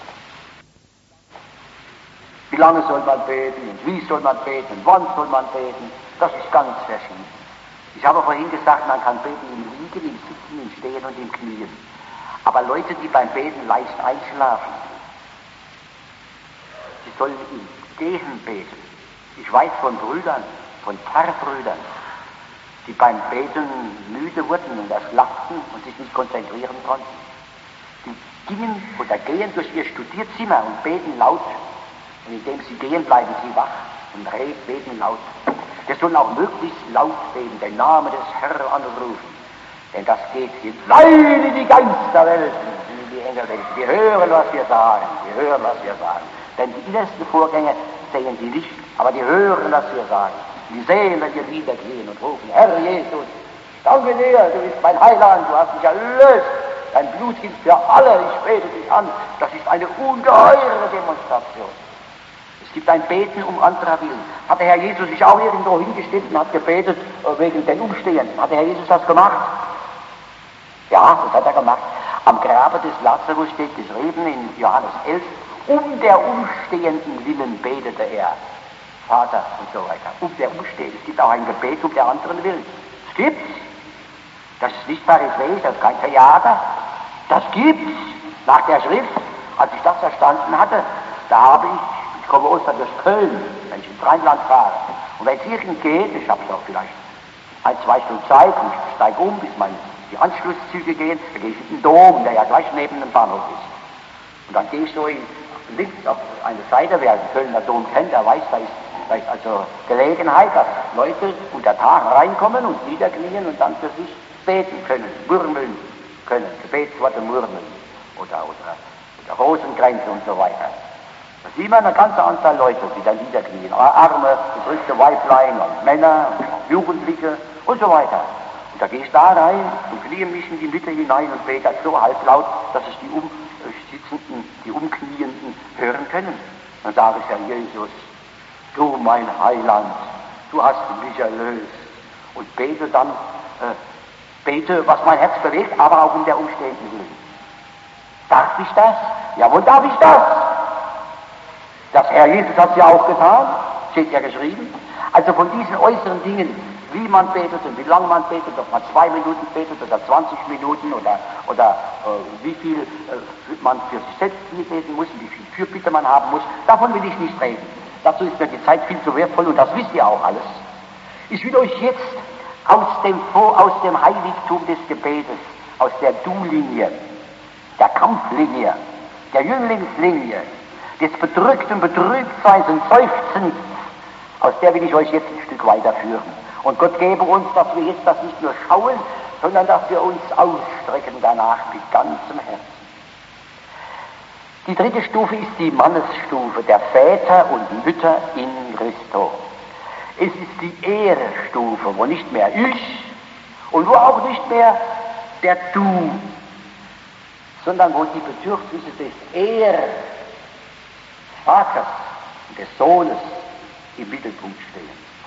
Wie lange soll man beten und wie soll man beten und wann soll man beten, das ist ganz verschieden. Ich habe vorhin gesagt, man kann beten im Liegen, im Sitzen, im Stehen und im Knien. Aber Leute, die beim Beten leicht einschlafen, sie sollen im Gehen beten. Ich weiß von Brüdern, von Pfarrbrüdern, die beim Beten müde wurden und erschlafften und sich nicht konzentrieren konnten. Die gingen oder gehen durch ihr Studierzimmer und beten laut. Und indem sie gehen, bleiben sie wach und beten laut. Wir sollen auch möglichst laut beten, den Namen des Herrn anrufen. Denn das geht hinein in die Geisterwelt, in die Engelwelt. Wir hören, was wir sagen. Wir hören, was wir sagen. Denn die innersten Vorgänge sehen sie nicht, aber die hören, was wir sagen. Die sehen, wenn wir niederknien und rufen, Herr Jesus, danke dir, du bist mein Heiland, du hast mich erlöst. Dein Blut gilt für alle, ich bete dich an. Das ist eine ungeheure Demonstration. Es gibt ein Beten um anderer Willen. Hat der Herr Jesus sich auch irgendwo hingestellt und hat gebetet wegen den Umstehenden? Hat der Herr Jesus das gemacht? Ja, das hat er gemacht. Am Grabe des Lazarus steht geschrieben in Johannes elf, um der Umstehenden willen betete er. Vater und so weiter. Um der Umstehenden. Es gibt auch ein Gebet um der anderen willen. Das gibt's. Das ist nicht pharisäisch, das ist kein Theater. Das gibt's. Nach der Schrift, als ich das verstanden hatte, da habe ich Ich komme Ostern durch Köln, wenn ich ins Rheinland fahre. Und wenn es irgend geht, ich habe es auch vielleicht ein, zwei Stunden Zeit und ich steige um, bis man die Anschlusszüge gehen, dann gehe ich in den Dom, der ja gleich neben dem Bahnhof ist. Und dann gehe ich so in, links auf eine Seite, wer den Kölner Dom kennt, der weiß, da ist, da ist also Gelegenheit, dass Leute unter Tag reinkommen und niederknien und dann für sich beten können, murmeln können, Gebetsworte murmeln oder, oder, oder Rosenkränze und so weiter. Da sieht man eine ganze Anzahl Leute, die da niederknien. Arme, gedrückte Weiblein und Männer und Jugendliche und so weiter. Und da gehe ich da rein und knie mich in die Mitte hinein und bete so halblaut, dass es die Umsitzenden, die Umknienden hören können. Dann sage ich, Herr Jesus, du mein Heiland, du hast mich erlöst. Und bete dann, äh, bete, was mein Herz bewegt, aber auch um der Umstehenden willen. Darf ich das? Jawohl, darf ich das? Das Herr Jesus hat es ja auch getan, steht ja geschrieben. Also von diesen äußeren Dingen, wie man betet und wie lange man betet, ob man zwei Minuten betet oder zwanzig Minuten oder, oder äh, wie viel äh, man für sich selbst beten muss, wie viel Fürbitte man haben muss, davon will ich nicht reden. Dazu ist mir die Zeit viel zu wertvoll und das wisst ihr auch alles. Ich will euch jetzt aus dem, aus dem Heiligtum des Gebetes, aus der Du-Linie, der Kampflinie, der Jünglingslinie, des bedrückten Betrübtseins und Seufzens, aus der will ich euch jetzt ein Stück weiterführen. Und Gott gebe uns, dass wir jetzt das nicht nur schauen, sondern dass wir uns ausstrecken danach mit ganzem Herzen. Die dritte Stufe ist die Mannesstufe der Väter und Mütter in Christo. Es ist die Ehrestufe, wo nicht mehr ich und wo auch nicht mehr der Du, sondern wo die Bedürfnisse des Er Vaters und des Sohnes im Mittelpunkt stehen.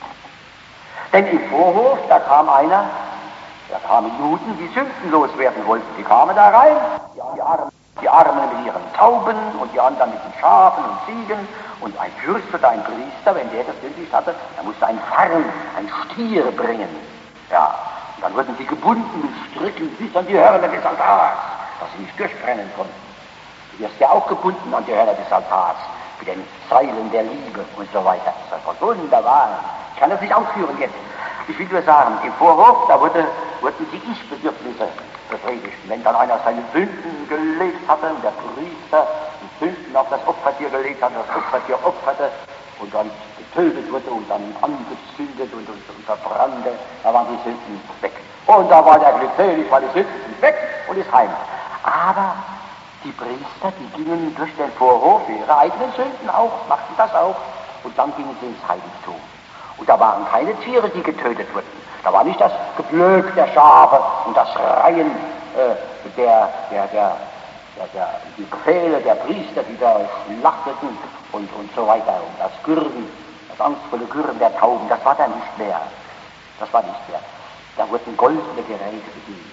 Denn im Vorhof, da kam einer, da kamen Juden, die sündenlos werden wollten. Die kamen da rein, die Armen, die Armen mit ihren Tauben und die anderen mit den Schafen und Ziegen. Und ein Fürst oder ein Priester, wenn der das nötig hatte, der musste einen Farn, einen Stier bringen. Ja, und dann wurden sie gebunden mit Stricken bis an die Hörner des Altars, dass sie nicht durchbrennen konnten. Du wirst ja auch gebunden an die Hörner des Altars. mit den Säulen der Liebe und so weiter. Das war wunderbar. Ich kann das nicht ausführen jetzt. Ich will nur sagen, im Vorhof, da wurde, wurden die Ich-Bedürfnisse befriedigt. Wenn dann einer seine Sünden gelegt hatte und der Priester die Sünden auf das Opfertier gelegt hatte, das Opfertier opferte und dann getötet wurde und dann angezündet und, und, und verbrannte, da waren die Sünden weg. Und da war der glückselig, weil die Sünden sind weg und ist heim. Aber die Priester, die gingen durch den Vorhof, ihre eigenen Sünden auch, machten das auch, und dann gingen sie ins Heiligtum. Und da waren keine Tiere, die getötet wurden. Da war nicht das Geblök der Schafe und das Schreien äh, der, der, der, der, der, die Befehle der Priester, die da schlachteten und, und so weiter. Und das Gürren, das angstvolle Gürren der Tauben, das war da nicht mehr. Das war nicht mehr. Da wurden goldene Geräte bedient.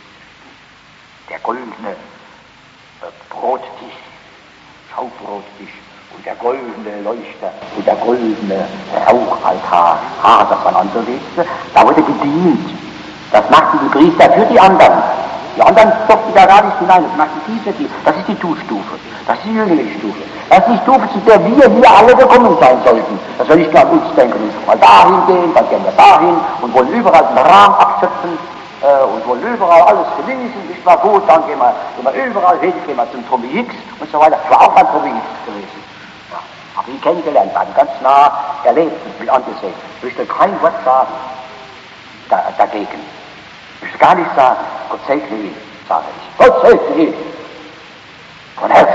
Der goldene äh, Brottisch, Schaubrottisch und der goldene Leuchter und der goldene Rauchaltar. Ah, das waren andere Wege. Da wurde gedient. Das machten die Priester für die anderen. Die anderen durften da gar nicht hinein. Das machten diese, die. Das ist die Tu-Stufe. Das ist die Jünglingsstufe. Das ist die Stufe, zu der wir hier alle gekommen sein sollten. Das soll nicht nur an uns denken. Wir sollen mal dahin gehen, dann gehen wir dahin und wollen überall den Rahmen abschöpfen äh, und wollen überall alles genießen. Ist mal gut, dann gehen wir, gehen wir überall hin, gehen wir zum Tommy Hicks und so weiter. Ich war auch ein Tommy Hicks gewesen. Habe ihn kennengelernt, habe ihn ganz nah erlebt und mit angesehen. Ich möchte kein Wort sagen da, dagegen. Ich möchte gar nicht sagen, Gott segne ihn, sage ich. Gott segne ihn. Von Herzen.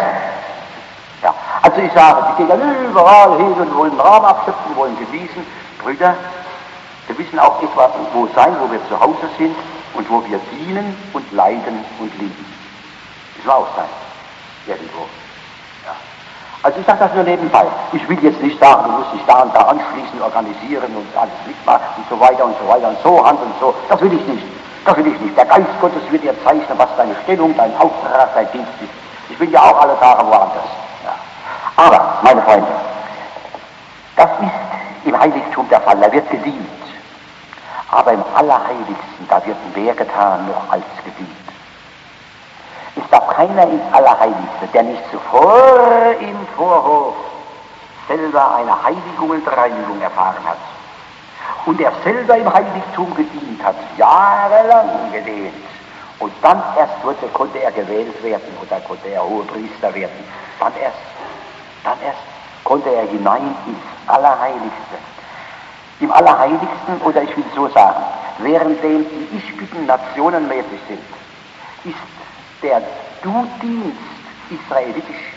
Ja, also ich sage, die gehen dann überall hin und wollen Raum abschöpfen, wollen genießen. Brüder, wir müssen auch etwa wo sein, wo wir zu Hause sind und wo wir dienen und leiden und lieben. Müssen wir auch sein. Irgendwo. Also ich sage das nur nebenbei. Ich will jetzt nicht sagen, du musst dich da und da anschließen, organisieren und alles mitmachen und so weiter und so weiter und so handeln und so. Das will ich nicht. Das will ich nicht. Der Geist Gottes wird dir zeichnen, was deine Stellung, dein Auftrag, dein Dienst ist. Ich bin ja auch alle Tage woanders. Ja. Aber, meine Freunde, das ist im Heiligtum der Fall. Da wird gedient. Aber im Allerheiligsten, da wird mehr getan noch als gedient. Es darf keiner ins Allerheiligste, der nicht zuvor im Vorhof selber eine Heiligung und Reinigung erfahren hat und er selber im Heiligtum gedient hat, jahrelang gedient, und dann erst wurde, konnte er gewählt werden oder konnte er Hohepriester werden, dann erst, dann erst konnte er hinein ins Allerheiligste. Im Allerheiligsten, oder ich will so sagen, währenddem die Ich-Bitten nationenmäßig sind, ist der Du-Dienst israelitisch.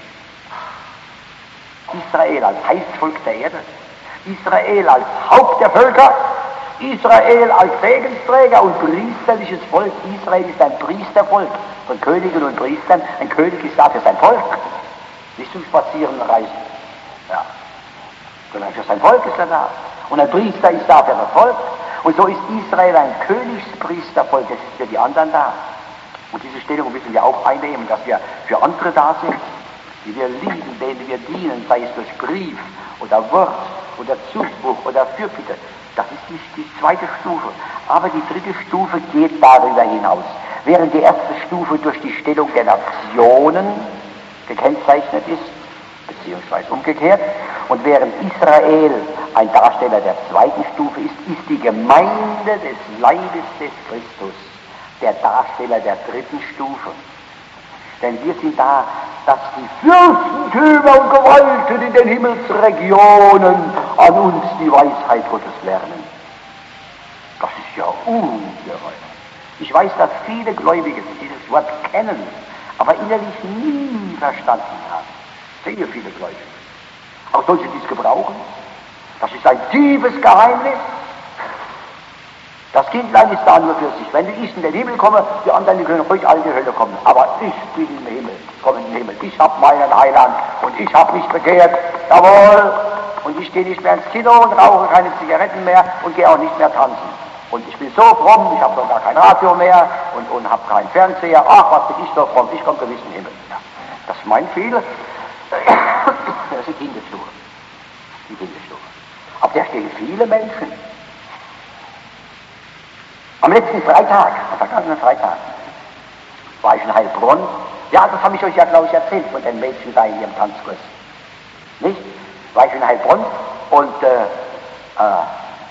Israel als Heilsvolk der Erde, Israel als Haupt der Völker, Israel als Segensträger und priesterliches Volk. Israel ist ein Priestervolk von Königen und Priestern. Ein König ist dafür sein Volk, nicht zum Spazieren reisen, ja, sondern für sein Volk ist er da. Und ein Priester ist dafür das Volk. Und so ist Israel ein Königspriestervolk, das ist für die anderen da. Und diese Stellung müssen wir auch einnehmen, dass wir für andere da sind, die wir lieben, denen wir dienen, sei es durch Brief oder Wort oder Zuspruch oder Fürbitte. Das ist die, die zweite Stufe. Aber die dritte Stufe geht darüber hinaus. Während die erste Stufe durch die Stellung der Nationen gekennzeichnet ist, beziehungsweise umgekehrt, und während Israel ein Darsteller der zweiten Stufe ist, ist die Gemeinde des Leibes des Christus der Darsteller der dritten Stufe. Denn wir sind da, dass die Fürstentümer und Gewalten in den Himmelsregionen an uns die Weisheit Gottes lernen. Das ist ja ungeheuer. Ich weiß, dass viele Gläubige dieses Wort kennen, aber innerlich nie verstanden haben. Sehr viele Gläubige. Auch solche, die es gebrauchen. Das ist ein tiefes Geheimnis. Das Kindlein ist da nur für sich. Wenn ich in den Himmel komme, die anderen die können ruhig alle in die Hölle kommen. Aber ich bin im Himmel, ich komme in den Himmel. Ich habe meinen Heiland und ich habe nicht begehrt. Jawohl. Und ich gehe nicht mehr ins Kino und rauche keine Zigaretten mehr und gehe auch nicht mehr tanzen. Und ich bin so fromm, ich habe sogar kein Radio mehr und, und habe keinen Fernseher. Ach, was bin ich so fromm, ich komme gewiss in den Himmel. Ja, das meinen viele. Das ist die Kinderstufe. Die Kinderstufe. Auf der stehen viele Menschen. Am letzten Freitag, am vergangenen Freitag, war ich in Heilbronn. Ja, das habe ich euch ja, glaube ich, erzählt von den Mädchen da in ihrem Tanzkurs. Nicht? war ich in Heilbronn und äh, äh,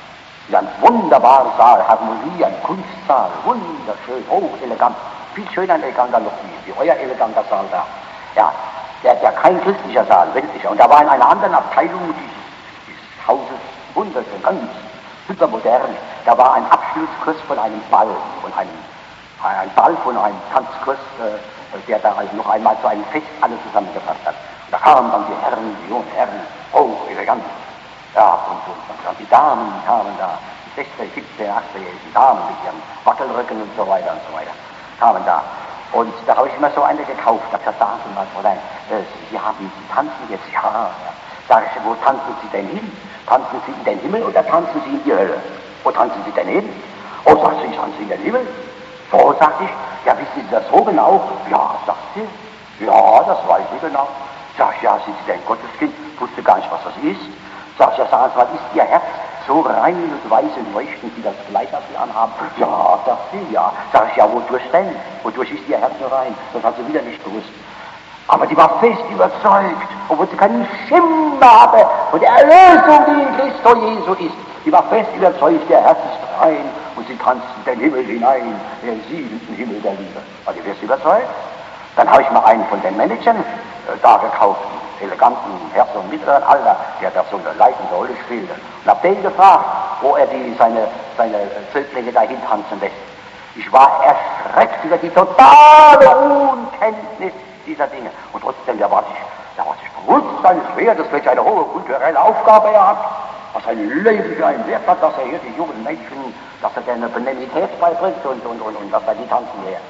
ein wunderbarer Saal, Harmonie, ein Kunstsaal, wunderschön, hoch, elegant, viel schöner und eleganter noch wie, wie euer eleganter Saal da. Ja, der, der kein christlicher Saal, weltlicher. Und da war in einer anderen Abteilung dieses, dieses Hauses, wunderschön, ganz hypermodern, da war ein Abschlusskurs von einem Ball, von einem, ein Ball von einem Tanzkurs, äh, der da also noch einmal zu einem Fest alle zusammengefasst hat. Und da kamen dann die Herren, die jungen Herren, hoch, elegant. Ja, und, und, und dann die Damen kamen da, die sechzehn, siebzehn, achtzehnjährigen Damen mit ihren Wackelröcken und so weiter und so weiter, kamen da. Und da habe ich mir so eine gekauft, da sagen Sie mal, Fräulein, äh, Sie haben, Sie tanzen jetzt, ja, ja. Sag ich, wo tanzen Sie denn hin? Tanzen Sie in den Himmel oder tanzen Sie in die Hölle? Wo tanzen Sie denn hin? Oh, sagt sie, ich tanze in den Himmel. So, sagte ich, ja, wissen Sie das so genau? Ja, sagt sie, ja, das weiß ich genau. Sag ich, ja, sind Sie denn Gotteskind? Wusste gar nicht, was das ist. Sag ich, ja, sagen Sie mal, ist Ihr Herz so rein und weiß und leuchtend wie das Kleid, das Sie anhaben? Ja, sagt sie, ja. Sag ich, ja, wodurch denn? Wodurch ist Ihr Herz so rein? Das hat sie wieder nicht gewusst. Aber die war fest überzeugt, obwohl sie keinen Schimmer hatte von der Erlösung, die in Christo Jesu ist. Die war fest überzeugt, der Herz ist rein und sie tanzt in den Himmel hinein, den siebenten Himmel der Liebe. War die fest überzeugt? Dann habe ich mir einen von den Managern äh, da gekauft, einen eleganten Herr so mittleren Alter, der da so eine leitende Rolle spielte. Und habe den gefragt, wo er die, seine, seine Zöglinge dahin tanzen lässt. Ich war erschreckt über die totale Unkenntnis dieser Dinge. Und trotzdem, der war sich, der war sich bewusst seines Wertes, welche eine hohe kulturelle Aufgabe er hat, was ein Leben für einen Wert hat, dass er hier die jungen Menschen, dass er denen eine Benevolität beibringt und, und, und, und dass er die tanzen lehrt.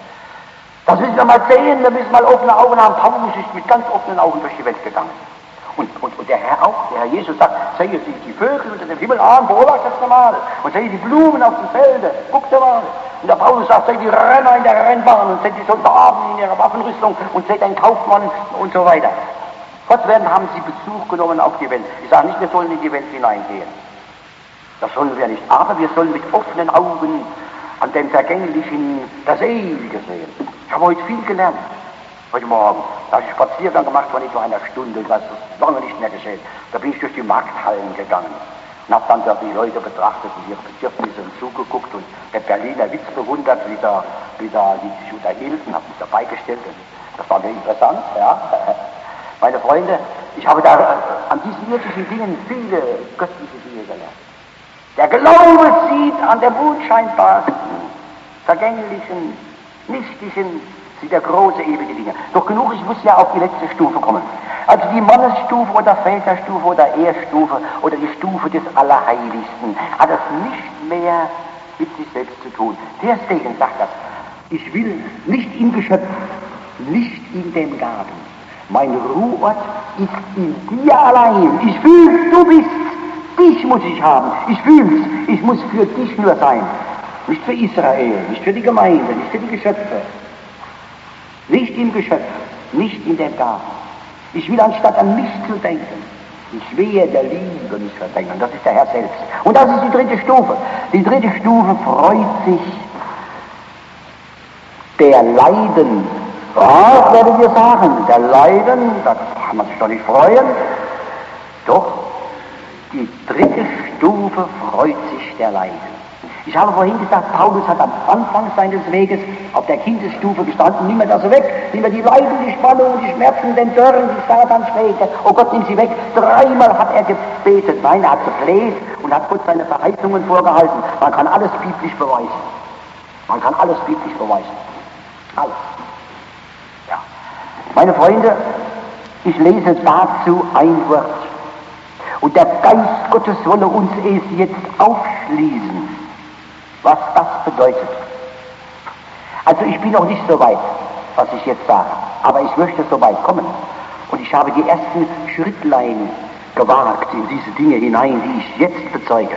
Das müssen wir mal sehen, wir müssen mal offene Augen haben. Paulus ist mit ganz offenen Augen durch die Welt gegangen. Und, und, und der Herr auch, der Herr Jesus sagt, sehe sich die Vögel unter dem Himmel an, beobachtet es mal. Und sehe die Blumen auf dem Felde, guckt mal. Und der Paulus sagt, seht die Renner in der Rennbahn und seht die Soldaten in ihrer Waffenrüstung und seht einen Kaufmann und so weiter. Fortwährend haben sie Bezug genommen auf die Welt. Ich sage nicht, wir sollen in die Welt hineingehen. Das sollen wir nicht. Aber wir sollen mit offenen Augen an dem Vergänglichen das Ewige sehen. Ich habe heute viel gelernt. Heute Morgen, da habe ich Spaziergang gemacht von etwa einer Stunde, das ist lange nicht mehr geschehen. Da bin ich durch die Markthallen gegangen und habe dann dort die Leute betrachtet und ihre Bedürfnisse und zugeguckt und der Berliner Witz bewundert, wie da, wie da die sich unterhielten, habe mich dabei gestellt und das war mir interessant, ja. Meine Freunde, ich habe da äh, an diesen irdischen Dingen viele göttliche Dinge gelernt. Der Glaube sieht an dem unscheinbarsten, vergänglichen, nichtigen, sieht der große, ewige Dinge. Doch genug, ich muss ja auf die letzte Stufe kommen. Also die Mannesstufe oder Väterstufe oder Ehestufe oder die Stufe des Allerheiligsten hat es nicht mehr mit sich selbst zu tun. Der Stegen sagt das. Ich will nicht im Geschöpf, nicht in dem Gaben. Mein Ruheort ist in dir allein. Ich fühl's, du bist. Dich muss ich haben. Ich fühl's. Ich muss für dich nur sein. Nicht für Israel, nicht für die Gemeinde, nicht für die Geschöpfe. Nicht im Geschöpf, nicht in der Gabe. Ich will anstatt an mich zu denken, ich wehe der Liebe mich verdenken. Das ist der Herr selbst. Und das ist die dritte Stufe. Die dritte Stufe freut sich der Leiden. Was werdet ihr sagen? Der Leiden, da kann man sich doch nicht freuen. Doch, die dritte Stufe freut sich der Leiden. Ich habe vorhin gesagt, Paulus hat am Anfang seines Weges auf der Kindesstufe gestanden, nimm mir das weg, nimm mir die Leiden, die Spannungen, die Schmerzen, den Dörren, die Satansschläge, oh Gott, nimm sie weg. Dreimal hat er gebetet, nein, er hat gebläht und hat Gott seine Verheißungen vorgehalten. Man kann alles biblisch beweisen. Man kann alles biblisch beweisen. Alles. Ja. Meine Freunde, ich lese dazu ein Wort. Und der Geist Gottes wolle uns es jetzt aufschließen, was das bedeutet. Also ich bin noch nicht so weit, was ich jetzt sage, aber ich möchte so weit kommen. Und ich habe die ersten Schrittlein gewagt in diese Dinge hinein, die ich jetzt bezeuge.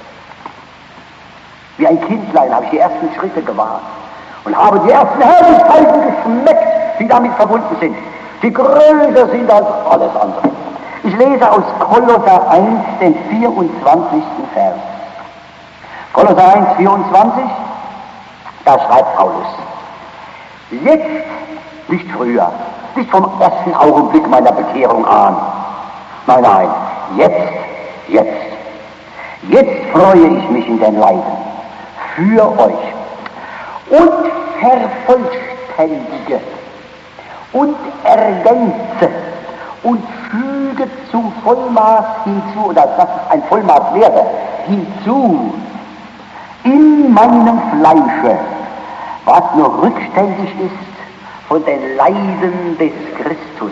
Wie ein Kindlein habe ich die ersten Schritte gewagt und habe die ersten Herrlichkeiten geschmeckt, die damit verbunden sind, die größer sind als alles andere. Ich lese aus Kolosser eins, den vierundzwanzigsten Vers. Kolosser eins, vierundzwanzig, da schreibt Paulus, jetzt, nicht früher, nicht vom ersten Augenblick meiner Bekehrung an, nein, nein, jetzt, jetzt, jetzt freue ich mich in den Leiden für euch und vervollständige und ergänze und füge zum Vollmaß hinzu, oder dass es ein Vollmaß werde, hinzu, in meinem Fleische, was nur rückständig ist von den Leiden des Christus.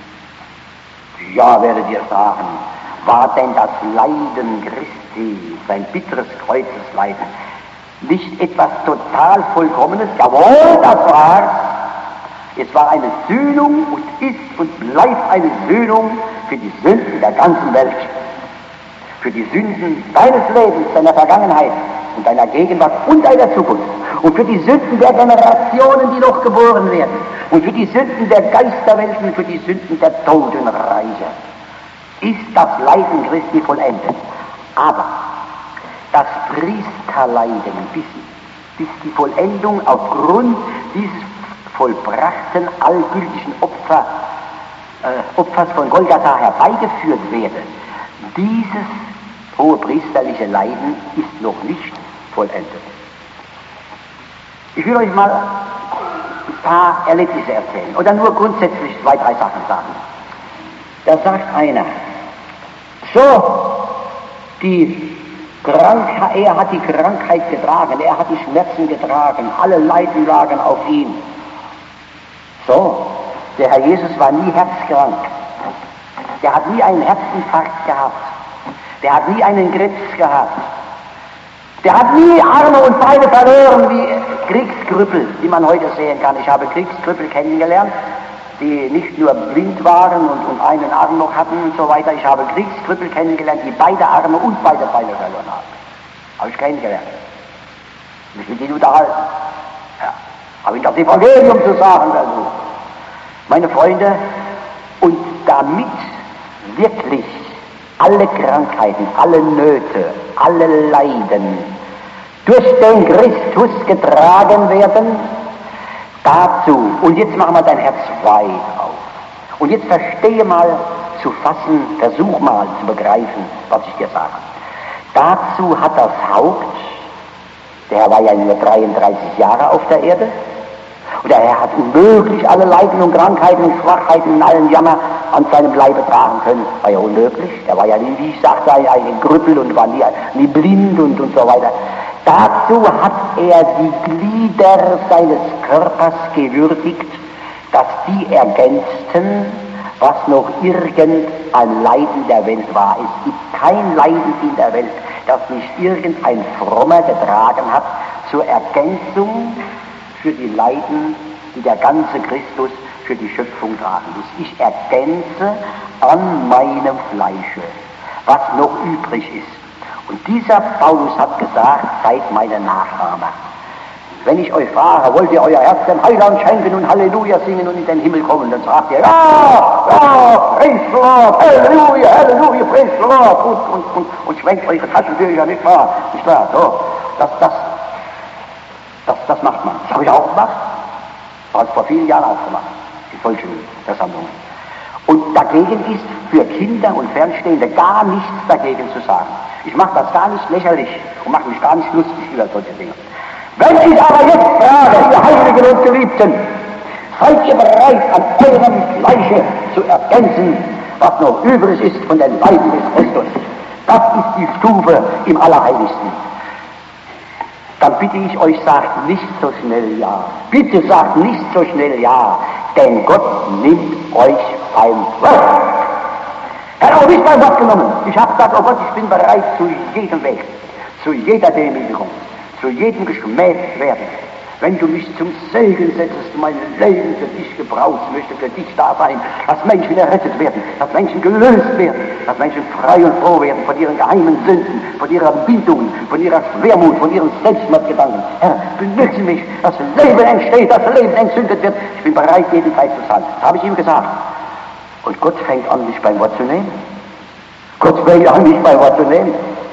Ja, werdet ihr sagen, war denn das Leiden Christi, sein bitteres Kreuzesleiden, nicht etwas total Vollkommenes? Jawohl, das war's. Es war eine Sühnung und ist und bleibt eine Sühnung für die Sünden der ganzen Welt. Für die Sünden deines Lebens, deiner Vergangenheit und deiner Gegenwart und deiner Zukunft. Und für die Sünden der Generationen, die noch geboren werden. Und für die Sünden der Geisterwelten und für die Sünden der Totenreiche. Ist das Leiden Christi vollendet. Aber das Priesterleiden, bis, bis die Vollendung aufgrund dieses vollbrachten, allgültigen Opfer, äh, Opfers von Golgatha herbeigeführt werde, dieses hohe priesterliche Leiden ist noch nicht vollendet. Ich will euch mal ein paar Erlebnisse erzählen oder nur grundsätzlich zwei, drei Sachen sagen. Da sagt einer, so, die Krankheit, er hat die Krankheit getragen, er hat die Schmerzen getragen, alle Leiden lagen auf ihn. So, der Herr Jesus war nie herzkrank. Der hat nie einen Herzinfarkt gehabt. Der hat nie einen Krebs gehabt. Der hat nie Arme und Beine verloren wie Kriegskrüppel, die man heute sehen kann. Ich habe Kriegskrüppel kennengelernt, die nicht nur blind waren und, und einen Arm noch hatten und so weiter. Ich habe Kriegskrüppel kennengelernt, die beide Arme und beide Beine verloren haben. Habe ich kennengelernt. Mich mit ihnen unterhalten. Ja. Habe ich das Evangelium zu sagen versucht. Meine Freunde, und damit wirklich alle Krankheiten, alle Nöte, alle Leiden durch den Christus getragen werden, dazu, und jetzt machen wir dein Herz weit auf. Und jetzt verstehe mal zu fassen, versuch mal zu begreifen, was ich dir sage. Dazu hat das Haupt, der Herr war ja nur dreiunddreißig Jahre auf der Erde, und der Herr hat unmöglich alle Leiden und Krankheiten und Schwachheiten und allen Jammer an seinem Leibe tragen können. War ja unmöglich. Der war ja nie, wie ich sagte, ein Krüppel und war nie, nie blind und, und so weiter. Dazu hat er die Glieder seines Körpers gewürdigt, dass die ergänzten, was noch irgendein Leiden der Welt war. Es gibt kein Leiden in der Welt, das nicht irgendein Frommer getragen hat, zur Ergänzung für die Leiden, die der ganze Christus für die Schöpfung tragen muss. Ich ergänze an meinem Fleische, was noch übrig ist. Und dieser Paulus hat gesagt, seid meine Nachahmer. Wenn ich euch frage, wollt ihr euer Herz dem Heiland schenken und Halleluja singen und in den Himmel kommen, dann sagt ihr, ja, ja, praise the Lord, Halleluja, Halleluja, praise the Lord, und, und, und, und schwenkt eure Taschentücher, nicht wahr, nicht wahr, so, das, das, das, das macht man. Das habe ich auch gemacht, das habe ich vor vielen Jahren auch gemacht, in solchen Versammlungen. Und dagegen ist für Kinder und Fernstehende gar nichts dagegen zu sagen. Ich mache das gar nicht lächerlich und mache mich gar nicht lustig über solche Dinge. Wenn ich aber jetzt frage, ihr Heiligen und Geliebten, seid ihr bereit, an eurem Fleische zu ergänzen, was noch übrig ist von den Leiden des Christus? Das ist die Stufe im Allerheiligsten. Dann bitte ich euch, sagt nicht so schnell ja. Bitte sagt nicht so schnell ja, denn Gott nimmt euch beim Wort. Er hat auch nicht beim Wort genommen. Ich habe gesagt, oh Gott, ich bin bereit zu jedem Weg, zu jeder Demütigung, zu jedem geschmäht werden. Wenn du mich zum Segen setzest, mein Leben für dich gebrauchst, möchte für dich da sein, dass Menschen errettet werden, dass Menschen gelöst werden, dass Menschen frei und froh werden von ihren geheimen Sünden, von ihrer Bindung, von ihrer Schwermut, von ihren Selbstmordgedanken. Herr, benütze mich, dass Leben entsteht, dass Leben entzündet wird. Ich bin bereit, jeden Zeit zu zahlen. Das habe ich ihm gesagt. Und Gott fängt an, mich beim Wort zu nehmen. Gott fängt an, mich beim Wort zu nehmen.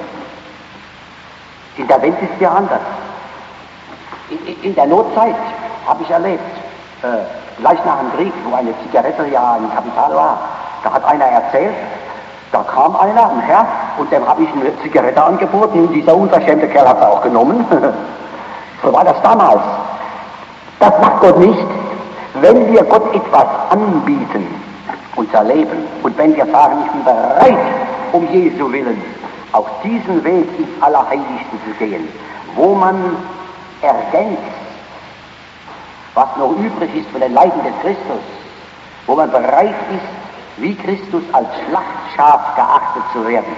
In der Welt ist es ja anders. In, in der Notzeit habe ich erlebt, äh, gleich nach dem Krieg, wo eine Zigarette ja ein Kapital war, da hat einer erzählt, Da kam einer, ein Herr, und dem habe ich eine Zigarette angeboten, und dieser unverschämte Kerl hat sie auch genommen. So war das damals. Das macht Gott nicht. Wenn wir Gott etwas anbieten, unser Leben, und wenn wir sagen, ich bin bereit, um Jesu Willen, auf diesen Weg ins Allerheiligste zu gehen, wo man ergänzt, was noch übrig ist von den Leiden des Christus, wo man bereit ist, wie Christus als Schlachtschaf geachtet zu werden.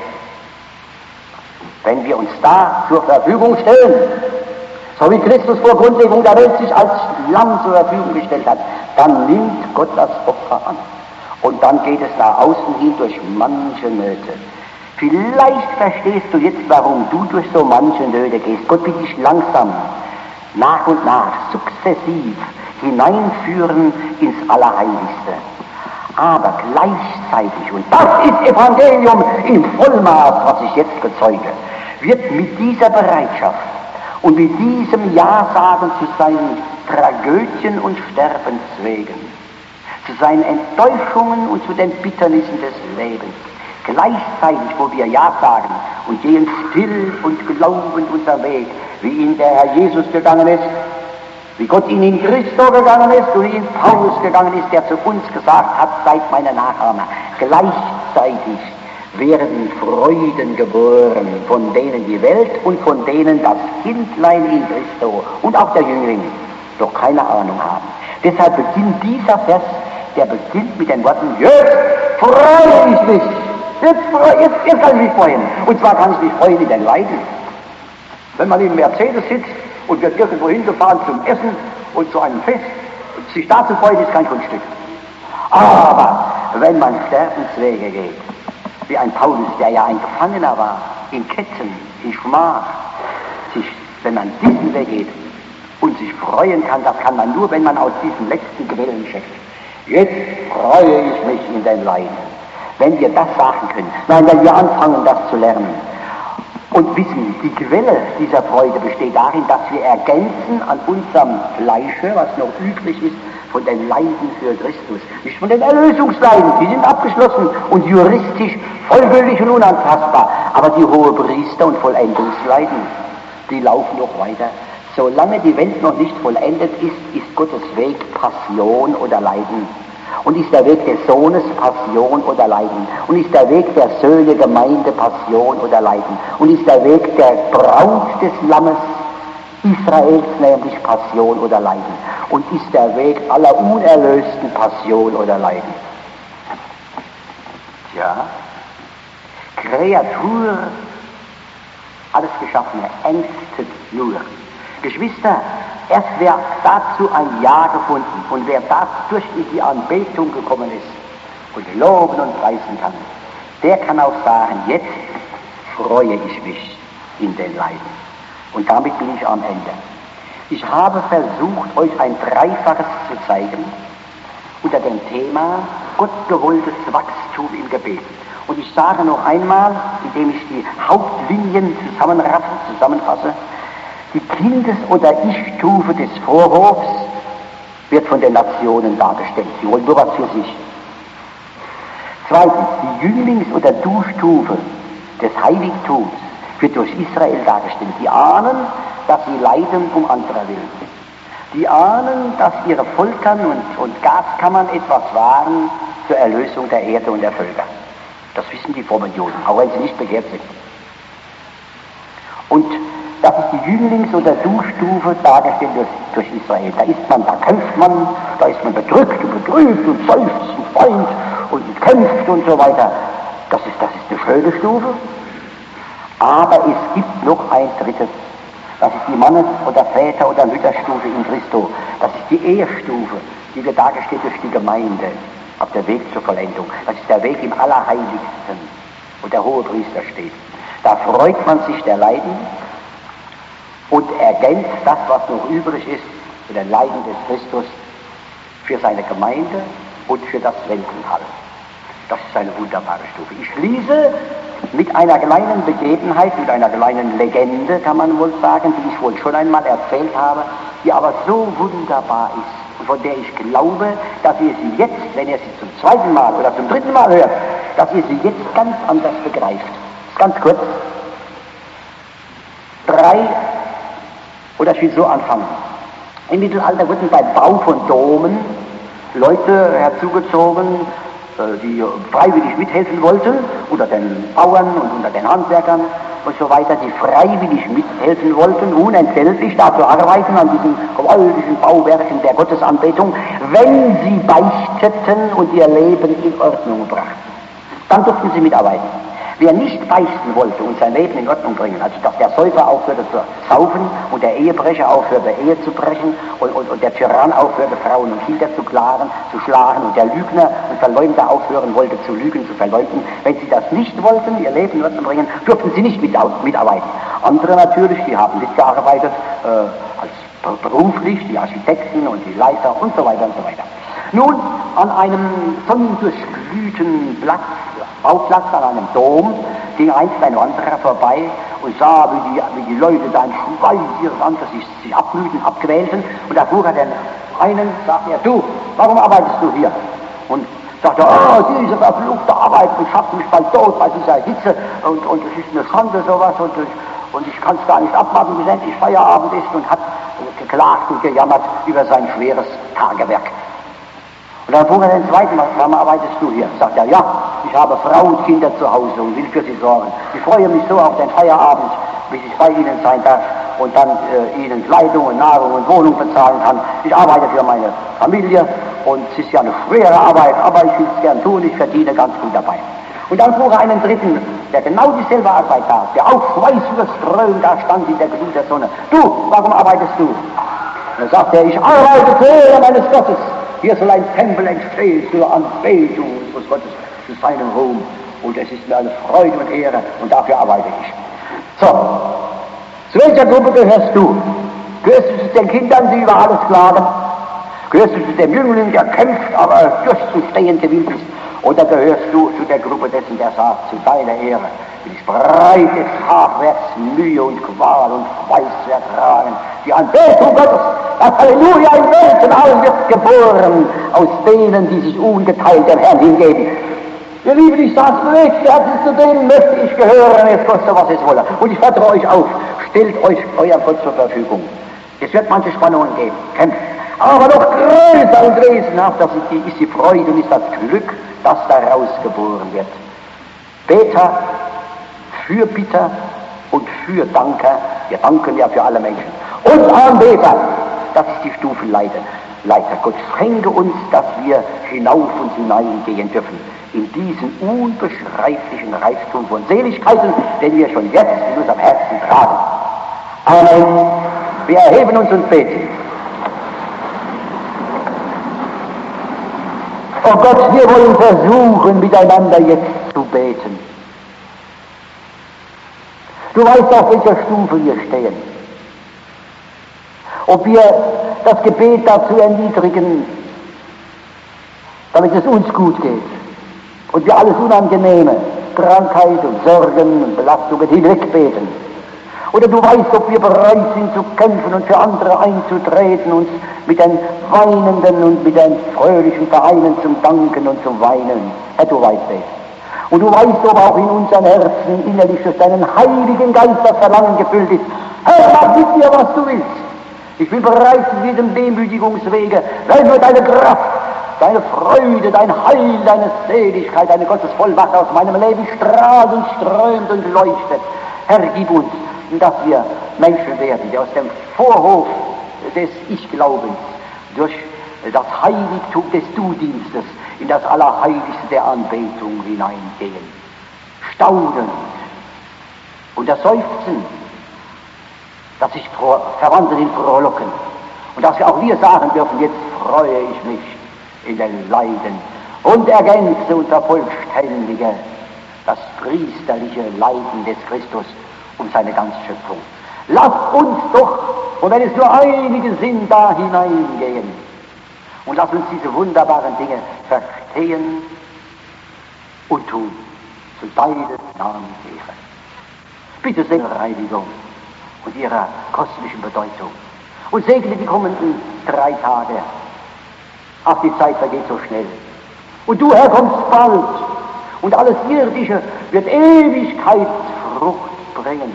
Wenn wir uns da zur Verfügung stellen, so wie Christus vor Grundlegung der Welt sich als Lamm zur Verfügung gestellt hat, dann nimmt Gott das Opfer an. Und dann geht es nach außen hin durch manche Nöte. Vielleicht verstehst du jetzt, warum du durch so manche Nöte gehst. Gott will dich langsam, nach und nach, sukzessiv hineinführen ins Allerheiligste. Aber gleichzeitig, und das ist Evangelium im Vollmaß, was ich jetzt bezeuge, wird mit dieser Bereitschaft und mit diesem Ja-Sagen zu seinen Tragödien und Sterbenswegen, zu seinen Enttäuschungen und zu den Bitternissen des Lebens, gleichzeitig, wo wir Ja sagen und gehen still und glaubend unser Weg, wie ihn der Herr Jesus gegangen ist, wie Gott ihn in Christo gegangen ist und in Paulus gegangen ist, der zu uns gesagt hat, seid meine Nachahmer. Gleichzeitig werden Freuden geboren, von denen die Welt und von denen das Kindlein in Christo und auch der Jüngling doch keine Ahnung haben. Deshalb beginnt dieser Vers, der beginnt mit den Worten, jetzt freue ich mich. Jetzt, jetzt, jetzt kann ich mich freuen. Und zwar kann ich mich freuen in den Leiden. Wenn man im Mercedes sitzt und wird irgendwo hingefahren zum Essen und zu einem Fest, und sich da zu freuen, ist kein Kunststück. Aber wenn man Sterbenswege geht, wie ein Paulus, der ja ein Gefangener war, in Ketten, in Schmach, sich, wenn man diesen Weg geht und sich freuen kann, das kann man nur, wenn man aus diesen letzten Quellen schöpft. Jetzt freue ich mich in den Leiden. Wenn wir das sagen können, nein, wenn wir anfangen, das zu lernen und wissen, die Quelle dieser Freude besteht darin, dass wir ergänzen an unserem Fleische, was noch übrig ist, von den Leiden für Christus. Nicht von den Erlösungsleiden, die sind abgeschlossen und juristisch vollgültig und unantastbar. Aber die Hohepriester- und Vollendungsleiden, die laufen noch weiter. Solange die Welt noch nicht vollendet ist, ist Gottes Weg Passion oder Leiden. Und ist der Weg des Sohnes Passion oder Leiden. Und ist der Weg der Söhne Gemeinde Passion oder Leiden. Und ist der Weg der Braut des Lammes Israels nämlich Passion oder Leiden. Und ist der Weg aller Unerlösten Passion oder Leiden. Tja, Kreatur, alles Geschaffene, ängstet nur. Geschwister, erst wer dazu ein Ja gefunden und wer dadurch in die Anbetung gekommen ist und loben und preisen kann, der kann auch sagen, jetzt freue ich mich in den Leiden. Und damit bin ich am Ende. Ich habe versucht, euch ein Dreifaches zu zeigen unter dem Thema gottgewolltes Wachstum im Gebet. Und ich sage noch einmal, indem ich die Hauptlinien zusammenraffe, zusammenfasse, die Kindes- oder Ich-Stufe des Vorwurfs wird von den Nationen dargestellt. Sie wollen nur was für sich. Zweitens, die Jünglings- oder Du-Stufe des Heiligtums wird durch Israel dargestellt. Die ahnen, dass sie leiden um anderer willen. Die ahnen, dass ihre Foltern und, und Gaskammern etwas waren zur Erlösung der Erde und der Völker. Das wissen die frommen Juden, auch wenn sie nicht begehrt sind. Und das ist die Jünglings- oder Du-Stufe dargestellt durch, durch Israel. Da ist man, da kämpft man, da ist man bedrückt und betrübt und seufzt und weint und kämpft und so weiter. Das ist, das ist eine schöne Stufe. Aber es gibt noch ein drittes. Das ist die Mannes- oder Väter- oder Mütterstufe in Christo. Das ist die Ehestufe, die wird dargestellt durch die Gemeinde auf der Weg zur Vollendung. Das ist der Weg im Allerheiligsten, wo der Hohepriester steht. Da freut man sich der Leiden und ergänzt das, was noch übrig ist, für den Leiden des Christus, für seine Gemeinde und für das Weltenheil. Das ist eine wunderbare Stufe. Ich schließe mit einer kleinen Begebenheit, mit einer kleinen Legende, kann man wohl sagen, die ich wohl schon einmal erzählt habe, die aber so wunderbar ist und von der ich glaube, dass ihr sie jetzt, wenn ihr sie zum zweiten Mal oder zum dritten Mal hört, dass ihr sie jetzt ganz anders begreift. Ganz kurz. Drei, oder ich will so anfangen. Im Mittelalter wurden beim Bau von Domen Leute herzugezogen, die freiwillig mithelfen wollten, unter den Bauern und unter den Handwerkern und so weiter, die freiwillig mithelfen wollten, unentgeltlich da zu arbeiten an diesen gewaltigen Bauwerken der Gottesanbetung, wenn sie beichteten und ihr Leben in Ordnung brachten. Dann durften sie mitarbeiten. Wer nicht beichten wollte und sein Leben in Ordnung bringen, also dass der Säufer aufhörte zu saufen und der Ehebrecher aufhörte, Ehe zu brechen und, und, und der Tyrann aufhörte, Frauen und Kinder zu, klaren, zu schlagen und der Lügner und Verleumder aufhören wollte, zu lügen, zu verleumden. Wenn sie das nicht wollten, ihr Leben in Ordnung bringen, durften sie nicht mitarbeiten. Andere natürlich, die haben mitgearbeitet, äh, als beruflich, die Architekten und die Leiter und so weiter und so weiter. Nun, an einem sonnendurchglühten Platz, Bauplatz, an einem Dom, ging einst ein Wanderer vorbei und sah, wie die, wie die Leute da im Schweiß ihres Angesichts sich abmühten, abquälten. Und da fuhr er den einen, sagte er, du, warum arbeitest du hier? Und sagte, oh, diese verfluchte Arbeit, ich hab mich bald tot bei dieser Hitze und, und es ist eine Schande sowas und, und ich kann es gar nicht abwarten, bis endlich Feierabend ist, und hat geklagt und gejammert über sein schweres Tagewerk. Und dann fuhr er den zweiten Mal, warum arbeitest du hier? Sagt er, ja, ich habe Frau und Kinder zu Hause und will für sie sorgen. Ich freue mich so auf den Feierabend, bis ich bei ihnen sein darf und dann äh, ihnen Kleidung und Nahrung und Wohnung bezahlen kann. Ich arbeite für meine Familie und es ist ja eine schwere Arbeit, aber ich will es gern tun, ich verdiene ganz gut dabei. Und dann fuhr er einen dritten, der genau dieselbe Arbeit tat, der auch schweißüberströmt da stand in der Glut der Sonne. Du, warum arbeitest du? Und dann sagt er, ich arbeite für Ehre meines Gottes. Hier soll ein Tempel entstehen zur Anbetung unseres Gottes, zu seinem Ruhm. Und es ist mir eine Freude und Ehre und dafür arbeite ich. So, zu welcher Gruppe gehörst du? Gehörst du zu den Kindern, die über alles klagen? Gehörst du zu dem Jüngling, der kämpft, aber durchzustehen gewillt ist? Oder gehörst du zu der Gruppe dessen, der sagt, zu deiner Ehre will ich breite Tagwerks Mühe und Qual und Schweiß zu ertragen. Die Anbetung Gottes, das Halleluja im Welten allen wird geboren, aus denen, die sich ungeteilt dem Herrn hingeben. Ihr Lieben, ich sage es nicht, zu denen möchte ich gehören, es koste, was es wolle. Und ich fordere euch auf, stellt euch euer Gott zur Verfügung. Es wird manche Spannungen geben, kämpft. Aber noch größer und wesenhafter ist die Freude und ist das Glück, das daraus geboren wird. Beter, Fürbitter und Fürdanker, wir danken ja für alle Menschen. Und Anbeter, das ist die Stufenleiter. Leiter. Gott schenke uns, dass wir hinauf und hineingehen dürfen in diesen unbeschreiblichen Reichtum von Seligkeiten, den wir schon jetzt in unserem Herzen tragen. Amen. Wir erheben uns und beten. Oh Gott, wir wollen versuchen, miteinander jetzt zu beten. Du weißt, auf welcher Stufe wir stehen. Ob wir das Gebet dazu erniedrigen, damit es uns gut geht und wir alles Unangenehme, Krankheit und Sorgen und Belastungen hinwegbeten. Oder du weißt, ob wir bereit sind zu kämpfen und für andere einzutreten, uns mit den Weinenden und mit den fröhlichen Vereinen zum Danken und zum Weinen. Herr, du weißt es. Und du weißt, ob auch in unseren Herzen innerlich durch deinen Heiligen Geist das Verlangen gefüllt ist. Herr, mach mit mir, was du willst. Ich bin bereit zu diesem Demütigungswege, weil nur deine Kraft, deine Freude, dein Heil, deine Seligkeit, deine Gottesvollmacht aus meinem Leben strahlt und strömt und leuchtet. Herr, gib uns, dass wir Menschen werden, die aus dem Vorhof des Ich-Glaubens durch das Heiligtum des Du-Dienstes in das Allerheiligste der Anbetung hineingehen. Staunen und das Seufzen, das sich verwandelt in Frohlocken. Und dass wir auch wir sagen dürfen, jetzt freue ich mich in den Leiden und ergänze und vervollständige das priesterliche Leiden des Christus um seine ganze Schöpfung. Lass uns doch, und wenn es nur einige sind, da hineingehen und lass uns diese wunderbaren Dinge verstehen und tun, zu deines Namens Ehre. Bitte segne Reinigung und ihrer kosmischen Bedeutung und segne die kommenden drei Tage. Ach, die Zeit vergeht so schnell. Und du, Herr, kommst bald Und alles Irdische wird Ewigkeitsfrucht bringen.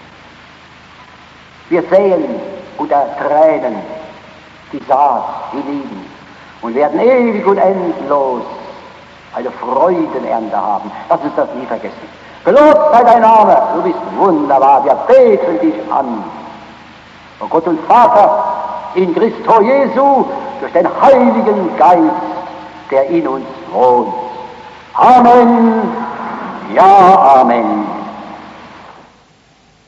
Wir säen unter Tränen die Saat, die Lieben, und werden ewig und endlos eine Freudenernte haben. Lass uns das nie vergessen. Gelobt sei dein Name, du bist wunderbar, wir beten dich an. O Gott und Vater, in Christo Jesu, durch den Heiligen Geist, der in uns wohnt. Amen, ja, Amen.